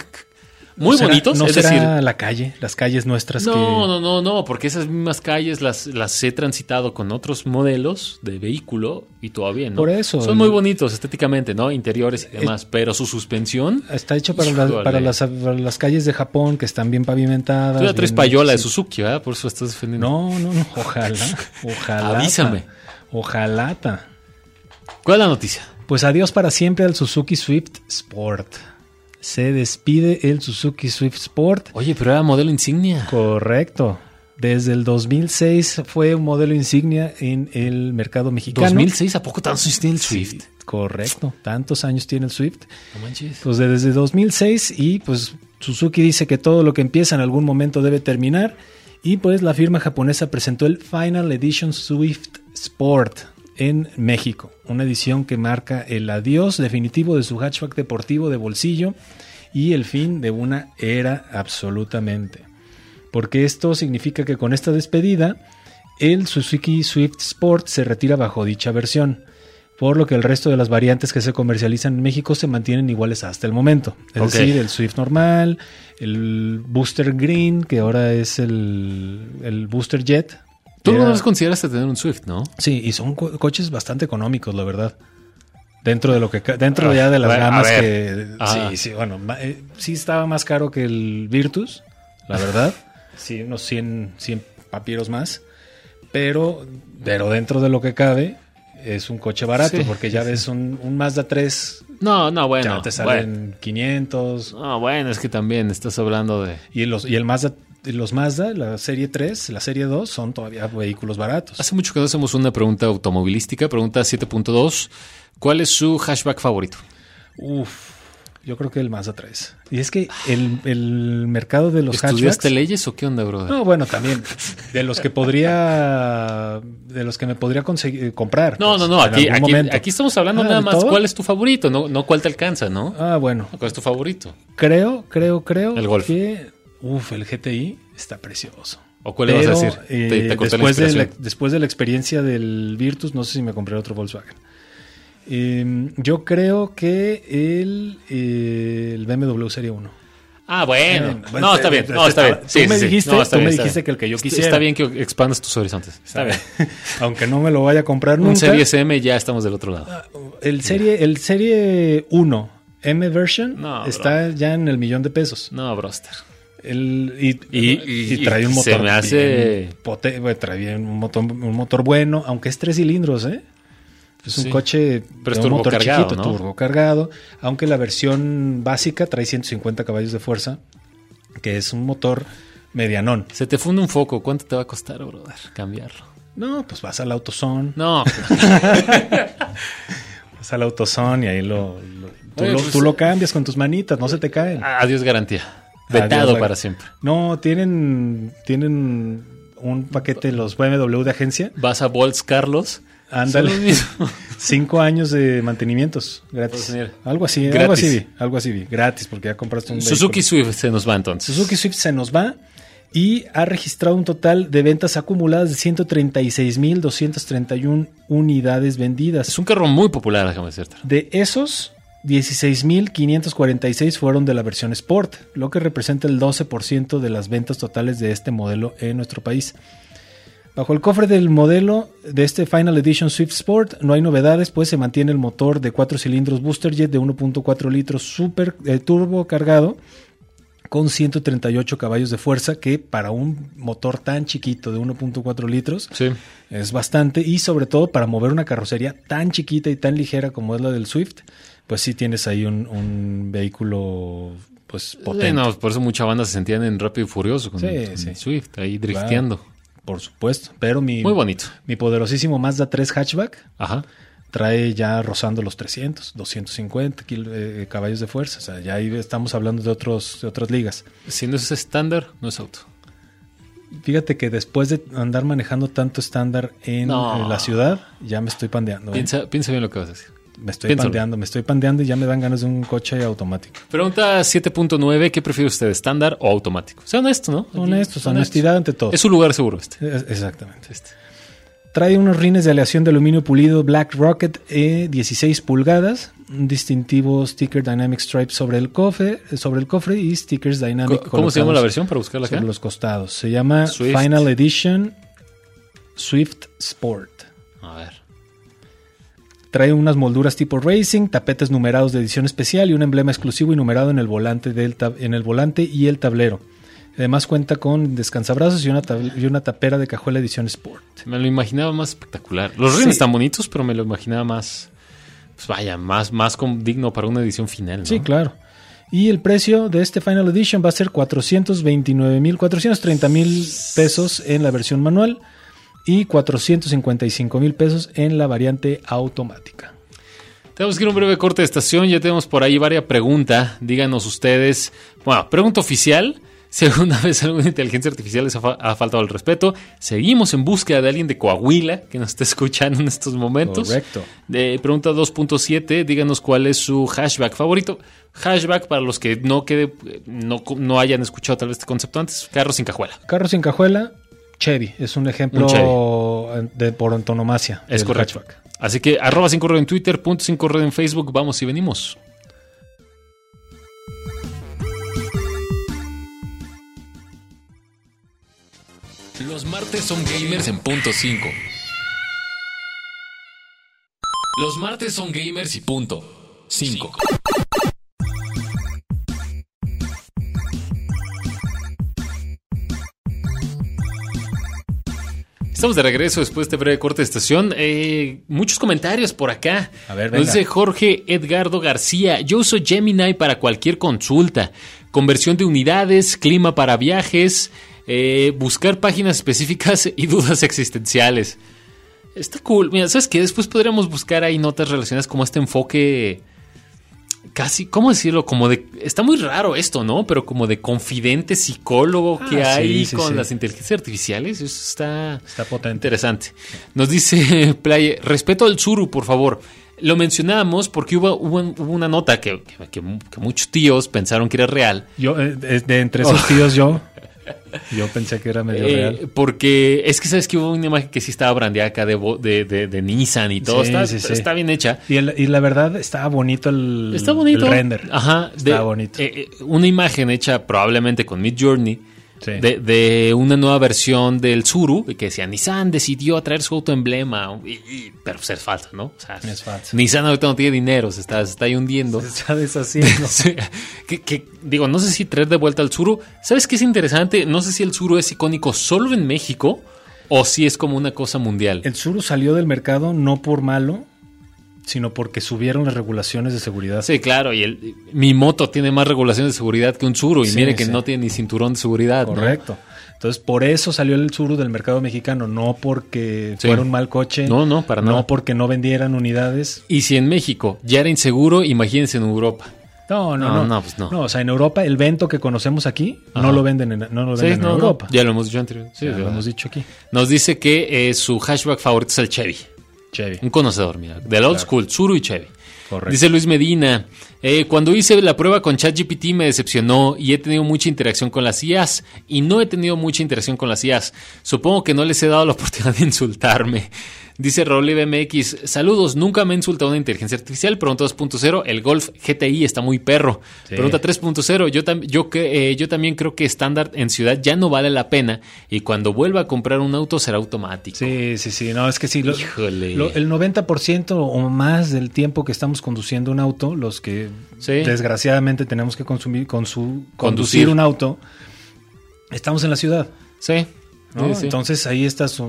Speaker 1: Muy
Speaker 5: ¿No será-
Speaker 1: bonitos.
Speaker 5: No
Speaker 1: es
Speaker 5: será
Speaker 1: decir,
Speaker 5: la calle, las calles nuestras
Speaker 1: no,
Speaker 5: que...
Speaker 1: no, no, no, porque esas mismas calles las, las he transitado con otros modelos de vehículo y todavía, ¿no?
Speaker 5: Por eso.
Speaker 1: Son muy bonitos estéticamente, ¿no? Interiores y demás, pero su suspensión...
Speaker 5: Está hecho para, la-
Speaker 1: Híjole.
Speaker 5: para, las, para las calles de Japón que están bien pavimentadas.
Speaker 1: Tú ya traes
Speaker 5: bien-
Speaker 1: payola de
Speaker 5: sí.
Speaker 1: Suzuki, ¿verdad? Por eso estás defendiendo.
Speaker 5: No, no, no. Ojalá. Ojalá.
Speaker 1: Avísame.
Speaker 5: Ojalá.
Speaker 1: ¿Cuál es la noticia?
Speaker 5: Pues adiós para siempre al Suzuki Swift Sport. Se despide el Suzuki Swift Sport.
Speaker 1: Oye, pero era modelo insignia.
Speaker 5: Correcto. Desde el dos mil seis fue un modelo insignia en el mercado mexicano.
Speaker 1: ¿dos mil seis? ¿A poco tantos años tiene el Swift?
Speaker 5: Sí, correcto. Tantos años tiene el Swift.
Speaker 1: No manches.
Speaker 5: Pues desde dos mil seis y pues Suzuki dice que todo lo que empieza en algún momento debe terminar y pues la firma japonesa presentó el Final Edition Swift Sport en México, una edición que marca el adiós definitivo de su hatchback deportivo de bolsillo y el fin de una era absolutamente. Porque esto significa que con esta despedida el Suzuki Swift Sport se retira bajo dicha versión, por lo que el resto de las variantes que se comercializan en México se mantienen iguales hasta el momento. Es
Speaker 1: Ok.
Speaker 5: decir, el Swift normal, el Booster Green, que ahora es el, el Booster Jet.
Speaker 1: Tú
Speaker 5: Era-
Speaker 1: alguna vez consideraste tener un Swift, ¿no?
Speaker 5: Sí, y son co- coches bastante económicos, la verdad. Dentro de lo que ca- dentro ya de las
Speaker 1: Ah, a
Speaker 5: gamas
Speaker 1: ver.
Speaker 5: que
Speaker 1: Ah.
Speaker 5: sí, sí, bueno, ma- eh, sí estaba más caro que el Virtus, la verdad. Sí, unos cien, cien papiros más, pero pero dentro de lo que cabe es un coche barato,
Speaker 1: Sí,
Speaker 5: porque ya
Speaker 1: sí,
Speaker 5: ves un, un Mazda tres
Speaker 1: No, no, bueno.
Speaker 5: ya te
Speaker 1: bueno.
Speaker 5: salen quinientos
Speaker 1: No, bueno, es que también estás hablando de...
Speaker 5: y los y el Mazda y los Mazda, la serie tres, la serie dos son todavía vehículos baratos.
Speaker 1: Hace mucho que no hacemos una pregunta automovilística. Pregunta siete punto dos. ¿Cuál es su hatchback favorito?
Speaker 5: Uf, yo creo que el Mazda tres. Y es que el, el mercado de los
Speaker 1: ¿Estudiaste
Speaker 5: hatchbacks...
Speaker 1: leyes o qué onda, brother?
Speaker 5: No, bueno, también de los que podría, de los que me podría conseguir comprar.
Speaker 1: No,
Speaker 5: pues,
Speaker 1: no, no.
Speaker 5: en
Speaker 1: Aquí,
Speaker 5: algún
Speaker 1: aquí,
Speaker 5: momento.
Speaker 1: aquí estamos hablando
Speaker 5: Ah,
Speaker 1: nada
Speaker 5: ¿de
Speaker 1: más
Speaker 5: todo?
Speaker 1: cuál es tu favorito, no, no cuál te alcanza, ¿no?
Speaker 5: Ah, bueno,
Speaker 1: ¿Cuál es tu favorito?
Speaker 5: creo, creo, creo
Speaker 1: El Golf.
Speaker 5: que, uf, el G T I está precioso.
Speaker 1: ¿O cuál le vas a
Speaker 5: Pero,
Speaker 1: decir?
Speaker 5: eh,
Speaker 1: Te- te corté la
Speaker 5: después, de la,
Speaker 1: inspiración.
Speaker 5: después de la experiencia del Virtus, no sé si me compré otro Volkswagen. Eh, yo creo que el, eh, el B M W Serie uno.
Speaker 1: Ah, bueno.
Speaker 5: Eh, bueno,
Speaker 1: no, está bien. No, está bien.
Speaker 5: Tú
Speaker 1: Sí,
Speaker 5: me
Speaker 1: sí, sí.
Speaker 5: dijiste-
Speaker 1: No, está
Speaker 5: tú me
Speaker 1: bien, está
Speaker 5: dijiste
Speaker 1: bien.
Speaker 5: que el que yo
Speaker 1: Está-
Speaker 5: quisiera.
Speaker 1: Está bien que expandas tus horizontes. Está bien.
Speaker 5: Aunque no me lo vaya a comprar
Speaker 1: Un
Speaker 5: nunca.
Speaker 1: Series M ya estamos del otro lado.
Speaker 5: El serie, el serie uno M version
Speaker 1: No,
Speaker 5: está ya en el millón de pesos.
Speaker 1: No, broster.
Speaker 5: El, y,
Speaker 1: Y-
Speaker 5: y
Speaker 1: y-
Speaker 5: trae un
Speaker 1: y
Speaker 5: motor.
Speaker 1: se me hace-
Speaker 5: bien pote- bueno, trae bien un motor, un motor bueno, aunque es tres cilindros, ¿eh? Es un
Speaker 1: Sí.
Speaker 5: coche
Speaker 1: Pero es
Speaker 5: de un motor
Speaker 1: turbocargado,
Speaker 5: chiquito,
Speaker 1: ¿no?
Speaker 5: turbo cargado, aunque la versión básica trae ciento cincuenta caballos de fuerza, que es un motor medianón.
Speaker 1: Se te funde un foco. ¿Cuánto te va a costar, brother, cambiarlo?
Speaker 5: No, pues vas al AutoZone,
Speaker 1: No.
Speaker 5: vas al AutoZone y ahí lo, lo- tú,
Speaker 1: Oye,
Speaker 5: lo,
Speaker 1: pues,
Speaker 5: tú lo cambias con tus manitas, no se te caen.
Speaker 1: Adiós garantía.
Speaker 5: Adiós,
Speaker 1: Vetado
Speaker 5: la-
Speaker 1: para siempre.
Speaker 5: No, tienen, tienen un paquete los B M W de agencia.
Speaker 1: Vas a Volts Carlos.
Speaker 5: Ándale.
Speaker 1: Son los mismos.
Speaker 5: Cinco años de mantenimientos gratis.
Speaker 1: Pues mira.
Speaker 5: Algo así, algo
Speaker 1: Gratis.
Speaker 5: así vi, algo así vi. Gratis, porque ya compraste un
Speaker 1: Suzuki
Speaker 5: vehículo.
Speaker 1: Swift se nos va entonces.
Speaker 5: Suzuki Swift se nos va. y ha registrado un total de ventas acumuladas de ciento treinta y seis mil doscientas treinta y una unidades vendidas.
Speaker 1: Es un carro muy popular, déjame decirte.
Speaker 5: De esos, dieciséis mil quinientos cuarenta y seis fueron de la versión Sport, lo que representa el doce por ciento de las ventas totales de este modelo en nuestro país. Bajo el cofre del modelo de este Final Edition Swift Sport no hay novedades, pues se mantiene el motor de cuatro cilindros Booster Jet de uno punto cuatro litros super eh, turbo cargado con ciento treinta y ocho caballos de fuerza, que para un motor tan chiquito de uno punto cuatro litros
Speaker 1: Sí.
Speaker 5: es bastante, y sobre todo para mover una carrocería tan chiquita y tan ligera como es la del Swift, pues sí tienes ahí un, un vehículo pues potente.
Speaker 1: Sí, no, por eso mucha banda se sentían en Rápido y Furioso con,
Speaker 5: Sí,
Speaker 1: el, con
Speaker 5: sí.
Speaker 1: el Swift, ahí drifteando.
Speaker 5: Claro, por supuesto, pero mi,
Speaker 1: Muy bonito.
Speaker 5: mi poderosísimo Mazda tres hatchback
Speaker 1: Ajá.
Speaker 5: trae ya rozando los trescientos, doscientos cincuenta kil- eh, caballos de fuerza. O sea, ya ahí estamos hablando de, otros, de otras ligas.
Speaker 1: Si no es estándar, no es auto.
Speaker 5: Fíjate que después de andar manejando tanto estándar en
Speaker 1: No.
Speaker 5: eh, la ciudad, ya me estoy pandeando. ¿eh?
Speaker 1: Piensa, piensa bien lo que vas a decir.
Speaker 5: Me estoy
Speaker 1: piénsalo.
Speaker 5: pandeando, me estoy pandeando y ya me dan ganas de un coche automático.
Speaker 1: Pregunta siete punto nueve, ¿qué prefiere usted, estándar o automático? Sea honesto, ¿no? Aquí,
Speaker 5: Honestos,
Speaker 1: honesto.
Speaker 5: honestidad ante todo.
Speaker 1: Es un lugar seguro este.
Speaker 5: Es- Exactamente.
Speaker 1: este.
Speaker 5: Trae unos rines de aleación de aluminio pulido Black Rocket E dieciséis pulgadas, un distintivo sticker Dynamic Stripe sobre el cofre, sobre el cofre y stickers Dynamic.
Speaker 1: Co- ¿Cómo se llama la
Speaker 5: colocados
Speaker 1: versión para buscarla acá?
Speaker 5: sobre los costados? Se llama
Speaker 1: Swift.
Speaker 5: Final Edition Swift Sport.
Speaker 1: A ver.
Speaker 5: Trae unas molduras tipo racing, tapetes numerados de edición especial y un emblema exclusivo y numerado en el volante del tab- en el volante y el tablero. Además cuenta con descansabrazos y una, tab- y una tapera de cajuela edición Sport.
Speaker 1: Me lo imaginaba más espectacular. Los rines
Speaker 5: Sí.
Speaker 1: están bonitos, pero me lo imaginaba más, pues vaya, más, más con- digno para una edición final, ¿no?
Speaker 5: Sí, claro. Y el precio de este Final Edition va a ser cuatrocientos veintinueve mil, cuatrocientos treinta mil pesos en la versión manual y cuatrocientos cincuenta y cinco mil pesos en la variante automática.
Speaker 1: Tenemos que ir a un breve corte de estación. Ya tenemos por ahí varias preguntas. Díganos ustedes. Bueno, pregunta oficial. Si alguna vez alguna inteligencia artificial les ha, fa- ha faltado el respeto, seguimos en búsqueda de alguien de Coahuila que nos esté escuchando en estos momentos.
Speaker 5: Correcto.
Speaker 1: De pregunta dos punto siete, díganos cuál es su hashback favorito. Hashback, para los que no quede, no, no hayan escuchado tal vez este concepto antes, carro sin cajuela.
Speaker 5: Carro sin cajuela, Chevy. Es un ejemplo
Speaker 1: Un
Speaker 5: de por antonomasia.
Speaker 1: Es
Speaker 5: del
Speaker 1: correcto.
Speaker 5: hatchback.
Speaker 1: Así que arroba cinco radio en Twitter, punto cinco radio en Facebook, vamos y venimos. Los martes son gamers en punto cinco. Los martes son gamers y punto cinco. Estamos de regreso después de este breve corte de estación. Eh, muchos comentarios por acá.
Speaker 5: A ver,
Speaker 1: Nos
Speaker 5: venga.
Speaker 1: dice Jorge Edgardo García. Yo uso Gemini para cualquier consulta. Conversión de unidades, clima para viajes, eh, buscar páginas específicas y dudas existenciales. Está cool. Mira, ¿sabes qué? Después podríamos buscar ahí notas relacionadas como este enfoque... Casi, ¿cómo decirlo? Como de... Está muy raro esto, ¿no? Pero como de confidente psicólogo que
Speaker 5: Ah,
Speaker 1: hay
Speaker 5: sí, sí,
Speaker 1: con
Speaker 5: sí.
Speaker 1: las inteligencias artificiales. Eso está...
Speaker 5: Está potente.
Speaker 1: Interesante. Nos dice Playa, respeto al Tsuru, por favor. Lo mencionamos porque hubo, hubo, hubo una nota que, que, que- que muchos tíos pensaron que era real.
Speaker 5: Yo, eh, de, de entre esos tíos, yo, yo pensé que era medio
Speaker 1: Eh,
Speaker 5: real.
Speaker 1: porque es que sabes que hubo una imagen que sí estaba brandeada acá de, vo- de, de, de Nissan y todo.
Speaker 5: Sí,
Speaker 1: está,
Speaker 5: sí, sí.
Speaker 1: está bien hecha.
Speaker 5: Y, el- y la verdad, estaba bonito el,
Speaker 1: Está bonito.
Speaker 5: el render.
Speaker 1: Ajá.
Speaker 5: Está
Speaker 1: de-
Speaker 5: bonito.
Speaker 1: eh, eh, una imagen hecha probablemente con Midjourney.
Speaker 5: Sí.
Speaker 1: De, de una nueva versión del Tsuru que decía Nissan decidió traer su autoemblema y, y- pero pues es falso, ¿no? O sea,
Speaker 5: Es falso.
Speaker 1: Nissan ahorita no tiene dinero, se está, se está ahí hundiendo.
Speaker 5: Se está deshaciendo.
Speaker 1: Sí, que, que, digo, no sé si traer de vuelta al Tsuru. ¿Sabes qué es interesante? No sé si el Tsuru es icónico solo en México o si es como una cosa mundial.
Speaker 5: El Tsuru salió del mercado no por malo, sino porque subieron las regulaciones de seguridad.
Speaker 1: Sí, claro, y el, mi moto tiene más regulaciones de seguridad que un Tsuru y
Speaker 5: Sí,
Speaker 1: mire que
Speaker 5: sí.
Speaker 1: no tiene ni cinturón de seguridad. ¿no?
Speaker 5: Correcto. Entonces, por eso salió el Tsuru del mercado mexicano, no porque
Speaker 1: Sí.
Speaker 5: fuera un mal coche.
Speaker 1: No, no, para
Speaker 5: no
Speaker 1: nada.
Speaker 5: porque no vendieran unidades.
Speaker 1: Y si en México ya era inseguro, imagínense en Europa.
Speaker 5: No, no,
Speaker 1: No,
Speaker 5: no.
Speaker 1: no, pues no.
Speaker 5: o sea, en Europa el Vento que conocemos aquí
Speaker 1: Ajá.
Speaker 5: no lo venden en, no lo
Speaker 1: Sí,
Speaker 5: venden
Speaker 1: no,
Speaker 5: en
Speaker 1: no,
Speaker 5: Europa.
Speaker 1: ya lo hemos dicho anteriormente. Sí,
Speaker 5: Ya
Speaker 1: de
Speaker 5: lo
Speaker 1: verdad.
Speaker 5: hemos dicho aquí.
Speaker 1: Nos dice que eh, su hashback favorito es el Chevy.
Speaker 5: Chevy.
Speaker 1: Un conocedor, mira. Del old
Speaker 5: Claro.
Speaker 1: school, Tsuru y Chevy.
Speaker 5: Correcto.
Speaker 1: Dice Luis Medina, eh, cuando hice la prueba con ChatGPT me decepcionó y he tenido mucha interacción con las I As y no he tenido mucha interacción con las I As. Supongo que no les he dado la oportunidad de insultarme. Dice Raúl M X, saludos, nunca me ha insultado una inteligencia artificial. Pregunta dos punto cero, el Golf G T I está muy perro. Sí. Pregunta tres punto cero, yo, tam- yo, que, eh, yo también creo que estándar en ciudad ya no vale la pena y cuando vuelva a comprar un auto será automático.
Speaker 5: Sí, sí, sí, no, es que sí, lo,
Speaker 1: Híjole.
Speaker 5: Lo, el noventa por ciento o más del tiempo que estamos conduciendo un auto, los que sí. desgraciadamente tenemos que consumir, consu- conducir. conducir un auto, estamos en la ciudad.
Speaker 1: Sí.
Speaker 5: ¿No?
Speaker 1: Sí, sí.
Speaker 5: Entonces ahí estás...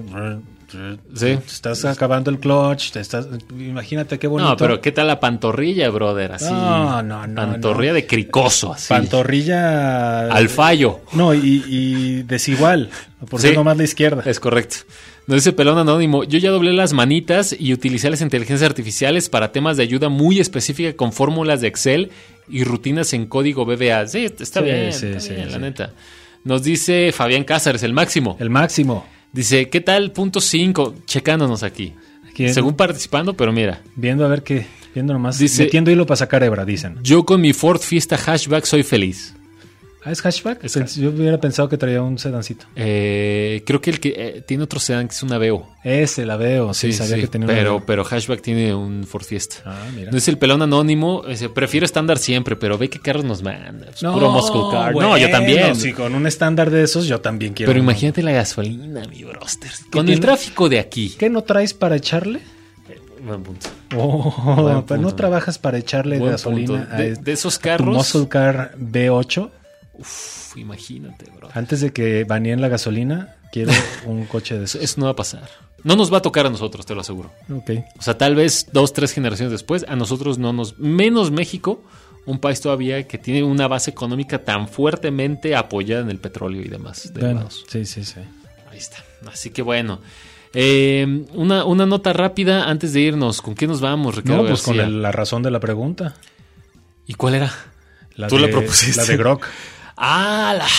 Speaker 1: Sí.
Speaker 5: Estás acabando el clutch, te estás, imagínate qué bonito.
Speaker 1: No, pero ¿qué tal la pantorrilla, brother? Así,
Speaker 5: no, no, no.
Speaker 1: Pantorrilla
Speaker 5: no.
Speaker 1: de cricoso, así.
Speaker 5: Pantorrilla...
Speaker 1: Al fallo.
Speaker 5: No, y, y desigual, por
Speaker 1: sí,
Speaker 5: ser nomás la izquierda.
Speaker 1: Es correcto. Nos dice Pelón Anónimo, yo ya doblé las manitas y utilicé las inteligencias artificiales para temas de ayuda muy específica con fórmulas de Excel y rutinas en código B B A. Sí, está
Speaker 5: sí,
Speaker 1: bien,
Speaker 5: sí,
Speaker 1: está
Speaker 5: sí,
Speaker 1: bien,
Speaker 5: sí.
Speaker 1: la neta. Nos dice Fabián Cázares, el máximo.
Speaker 5: El máximo.
Speaker 1: Dice, ¿qué tal? Punto cinco, checándonos aquí. aquí en, Según participando, pero mira.
Speaker 5: Viendo a ver qué, viendo nomás,
Speaker 1: dice,
Speaker 5: metiendo hilo para sacar hebra, dicen.
Speaker 1: Yo con mi Ford Fiesta hatchback soy feliz.
Speaker 5: ¿Ah, es hatchback?
Speaker 1: Es
Speaker 5: Pens- yo hubiera pensado que traía un sedancito.
Speaker 1: Eh, creo que el que eh, tiene otro sedán que es un Aveo.
Speaker 5: Ese, el Aveo, sí,
Speaker 1: Sí,
Speaker 5: sabía
Speaker 1: sí,
Speaker 5: que tenía
Speaker 1: pero,
Speaker 5: un
Speaker 1: pero hatchback tiene un Ford Fiesta.
Speaker 5: Ah, mira.
Speaker 1: No es el Pelón Anónimo, dice, prefiero estándar siempre, pero ve qué carros nos manda. Pues puro muscle car.
Speaker 5: Bueno,
Speaker 1: no, yo también.
Speaker 5: Sí, con un estándar de esos yo también quiero.
Speaker 1: Pero
Speaker 5: uno.
Speaker 1: imagínate la gasolina, mi broster. Con
Speaker 5: tiene?
Speaker 1: el tráfico de aquí.
Speaker 5: ¿Qué no traes para echarle?
Speaker 1: Buen punto.
Speaker 5: Oh,
Speaker 1: Buen
Speaker 5: pero no
Speaker 1: punto.
Speaker 5: trabajas para echarle
Speaker 1: Buen
Speaker 5: gasolina
Speaker 1: punto.
Speaker 5: a,
Speaker 1: De, de esos
Speaker 5: a tu
Speaker 1: carros.
Speaker 5: muscle car V ocho.
Speaker 1: Uf, imagínate, bro.
Speaker 5: Antes de que baneen la gasolina, quiero un coche de
Speaker 1: Eso,
Speaker 5: esos.
Speaker 1: eso no va a pasar. No nos va a tocar a nosotros, te lo aseguro.
Speaker 5: Ok.
Speaker 1: O sea, tal vez dos, tres generaciones después, a nosotros no nos... Menos México, un país todavía que tiene una base económica tan fuertemente apoyada en el petróleo y demás.
Speaker 5: Bueno,
Speaker 1: derivados.
Speaker 5: sí, sí, sí.
Speaker 1: Ahí está. Así que bueno. Eh, una, una nota rápida antes de irnos. ¿Con qué nos vamos, Ricardo
Speaker 5: No, pues con
Speaker 1: García?
Speaker 5: el- la razón de la pregunta.
Speaker 1: ¿Y cuál era?
Speaker 5: La
Speaker 1: Tú
Speaker 5: de,
Speaker 1: la propusiste.
Speaker 5: La de Grok.
Speaker 1: Ah, la...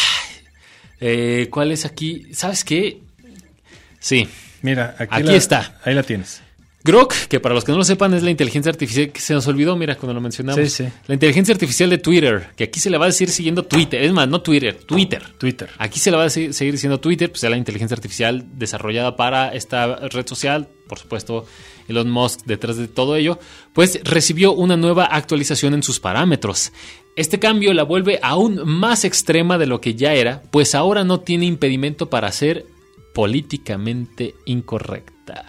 Speaker 1: Eh, ¿cuál es aquí? ¿Sabes qué? Sí.
Speaker 5: Mira, aquí,
Speaker 1: Aquí
Speaker 5: la-
Speaker 1: está.
Speaker 5: Ahí la tienes.
Speaker 1: Grok, que para los que no lo sepan es la inteligencia artificial que se nos olvidó, mira, cuando lo mencionamos.
Speaker 5: Sí, sí.
Speaker 1: La inteligencia artificial de Twitter, que aquí se le va a decir siguiendo Twitter. Es más, no Twitter, Twitter.
Speaker 5: Twitter.
Speaker 1: Aquí se le va a se- seguir diciendo Twitter, pues es la inteligencia artificial desarrollada para esta red social, por supuesto, Elon Musk detrás de todo ello, pues recibió una nueva actualización en sus parámetros. Este cambio la vuelve aún más extrema de lo que ya era, pues ahora no tiene impedimento para ser políticamente incorrecta.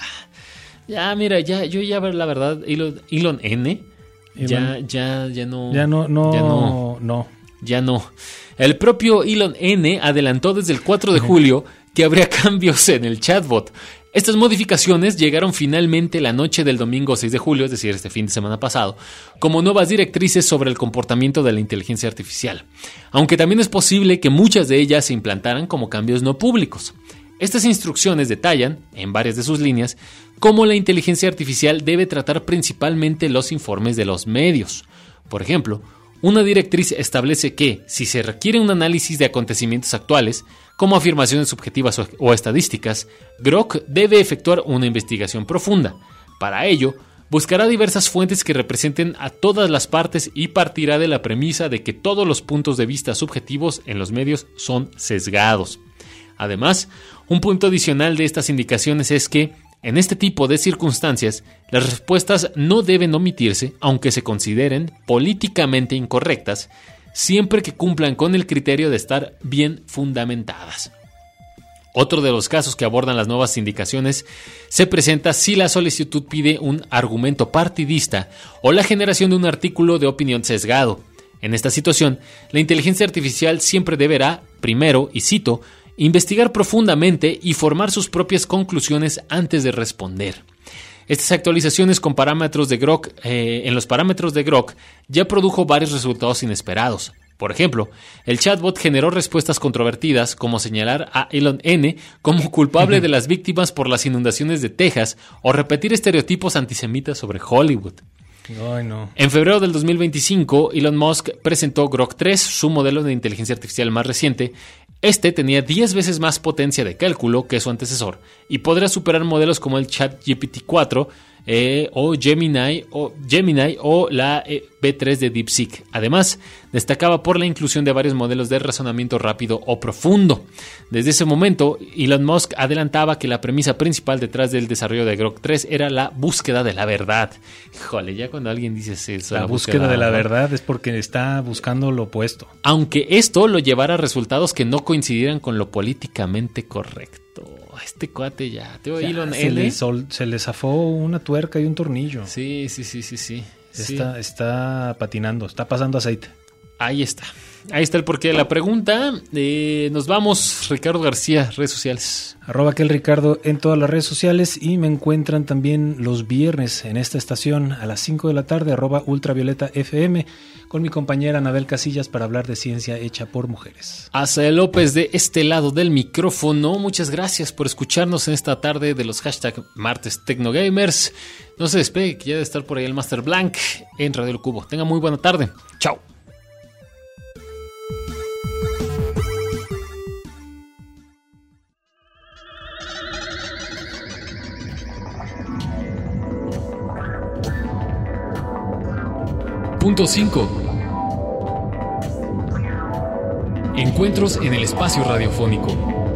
Speaker 1: Ya, mira, ya, yo ya ver la verdad, Elon, Elon N, ya,
Speaker 5: Elon-
Speaker 1: ya, ya no,
Speaker 5: Ya no, no,
Speaker 1: ya no,
Speaker 5: no. no.
Speaker 1: ya no. El propio Elon N adelantó desde el cuatro de julio que habría cambios en el chatbot. Estas modificaciones llegaron finalmente la noche del domingo seis de julio, es decir, este fin de semana pasado, como nuevas directrices sobre el comportamiento de la inteligencia artificial, aunque también es posible que muchas de ellas se implantaran como cambios no públicos. Estas instrucciones detallan, en varias de sus líneas, cómo la inteligencia artificial debe tratar principalmente los informes de los medios. Por ejemplo, una directriz establece que, si se requiere un análisis de acontecimientos actuales, como afirmaciones subjetivas o, o estadísticas, Grok debe efectuar una investigación profunda. Para ello, buscará diversas fuentes que representen a todas las partes y partirá de la premisa de que todos los puntos de vista subjetivos en los medios son sesgados. Además, un punto adicional de estas indicaciones es que, en este tipo de circunstancias, las respuestas no deben omitirse, aunque se consideren políticamente incorrectas, siempre que cumplan con el criterio de estar bien fundamentadas. Otro de los casos que abordan las nuevas indicaciones se presenta si la solicitud pide un argumento partidista o la generación de un artículo de opinión sesgado. En esta situación, la inteligencia artificial siempre deberá, primero, y cito, investigar profundamente y formar sus propias conclusiones antes de responder. Estas actualizaciones con parámetros de Grok, eh, en los parámetros de Grok ya produjo varios resultados inesperados. Por ejemplo, el chatbot generó respuestas controvertidas, como señalar a Elon N como culpable de las víctimas por las inundaciones de Texas o repetir estereotipos antisemitas sobre Hollywood.
Speaker 5: Ay, no.
Speaker 1: En febrero del dos mil veinticinco, Elon Musk presentó Grok tres, su modelo de inteligencia artificial más reciente. Este tenía diez veces más potencia de cálculo que su antecesor y podrá superar modelos como el ChatGPT cuatro eh, o Gemini o Gemini o la eh, B tres de DeepSeek. Además, destacaba por la inclusión de varios modelos de razonamiento rápido o profundo. Desde ese momento, Elon Musk adelantaba que la premisa principal detrás del desarrollo de Grok tres era la búsqueda de la verdad. Híjole, ya cuando alguien dice eso,
Speaker 5: la, la búsqueda, búsqueda de la verdad es porque está buscando lo opuesto.
Speaker 1: Aunque esto lo llevara a resultados que no coincidieran con lo políticamente correcto. Este cuate ya, Teo Elon
Speaker 5: se, le sol, se le zafó una tuerca y un tornillo.
Speaker 1: Sí, sí, sí, sí, sí.
Speaker 5: Está,
Speaker 1: sí.
Speaker 5: está patinando, está pasando aceite.
Speaker 1: Ahí está. Ahí está el porqué de la pregunta. Eh, nos vamos, Ricardo García, redes sociales.
Speaker 5: Arroba aquel Ricardo en todas las redes sociales y me encuentran también los viernes en esta estación a las cinco de la tarde, arroba ultravioleta F M, con mi compañera Anabel Casillas para hablar de ciencia hecha por mujeres.
Speaker 1: Azael López de este lado del micrófono. Muchas gracias por escucharnos en esta tarde de los hashtag Martes Tecnogamers. No se despegue, que ya debe estar por ahí el Master Blank en Radio El Cubo. Tenga muy buena tarde. Chao. Punto cinco. Encuentros en el espacio radiofónico.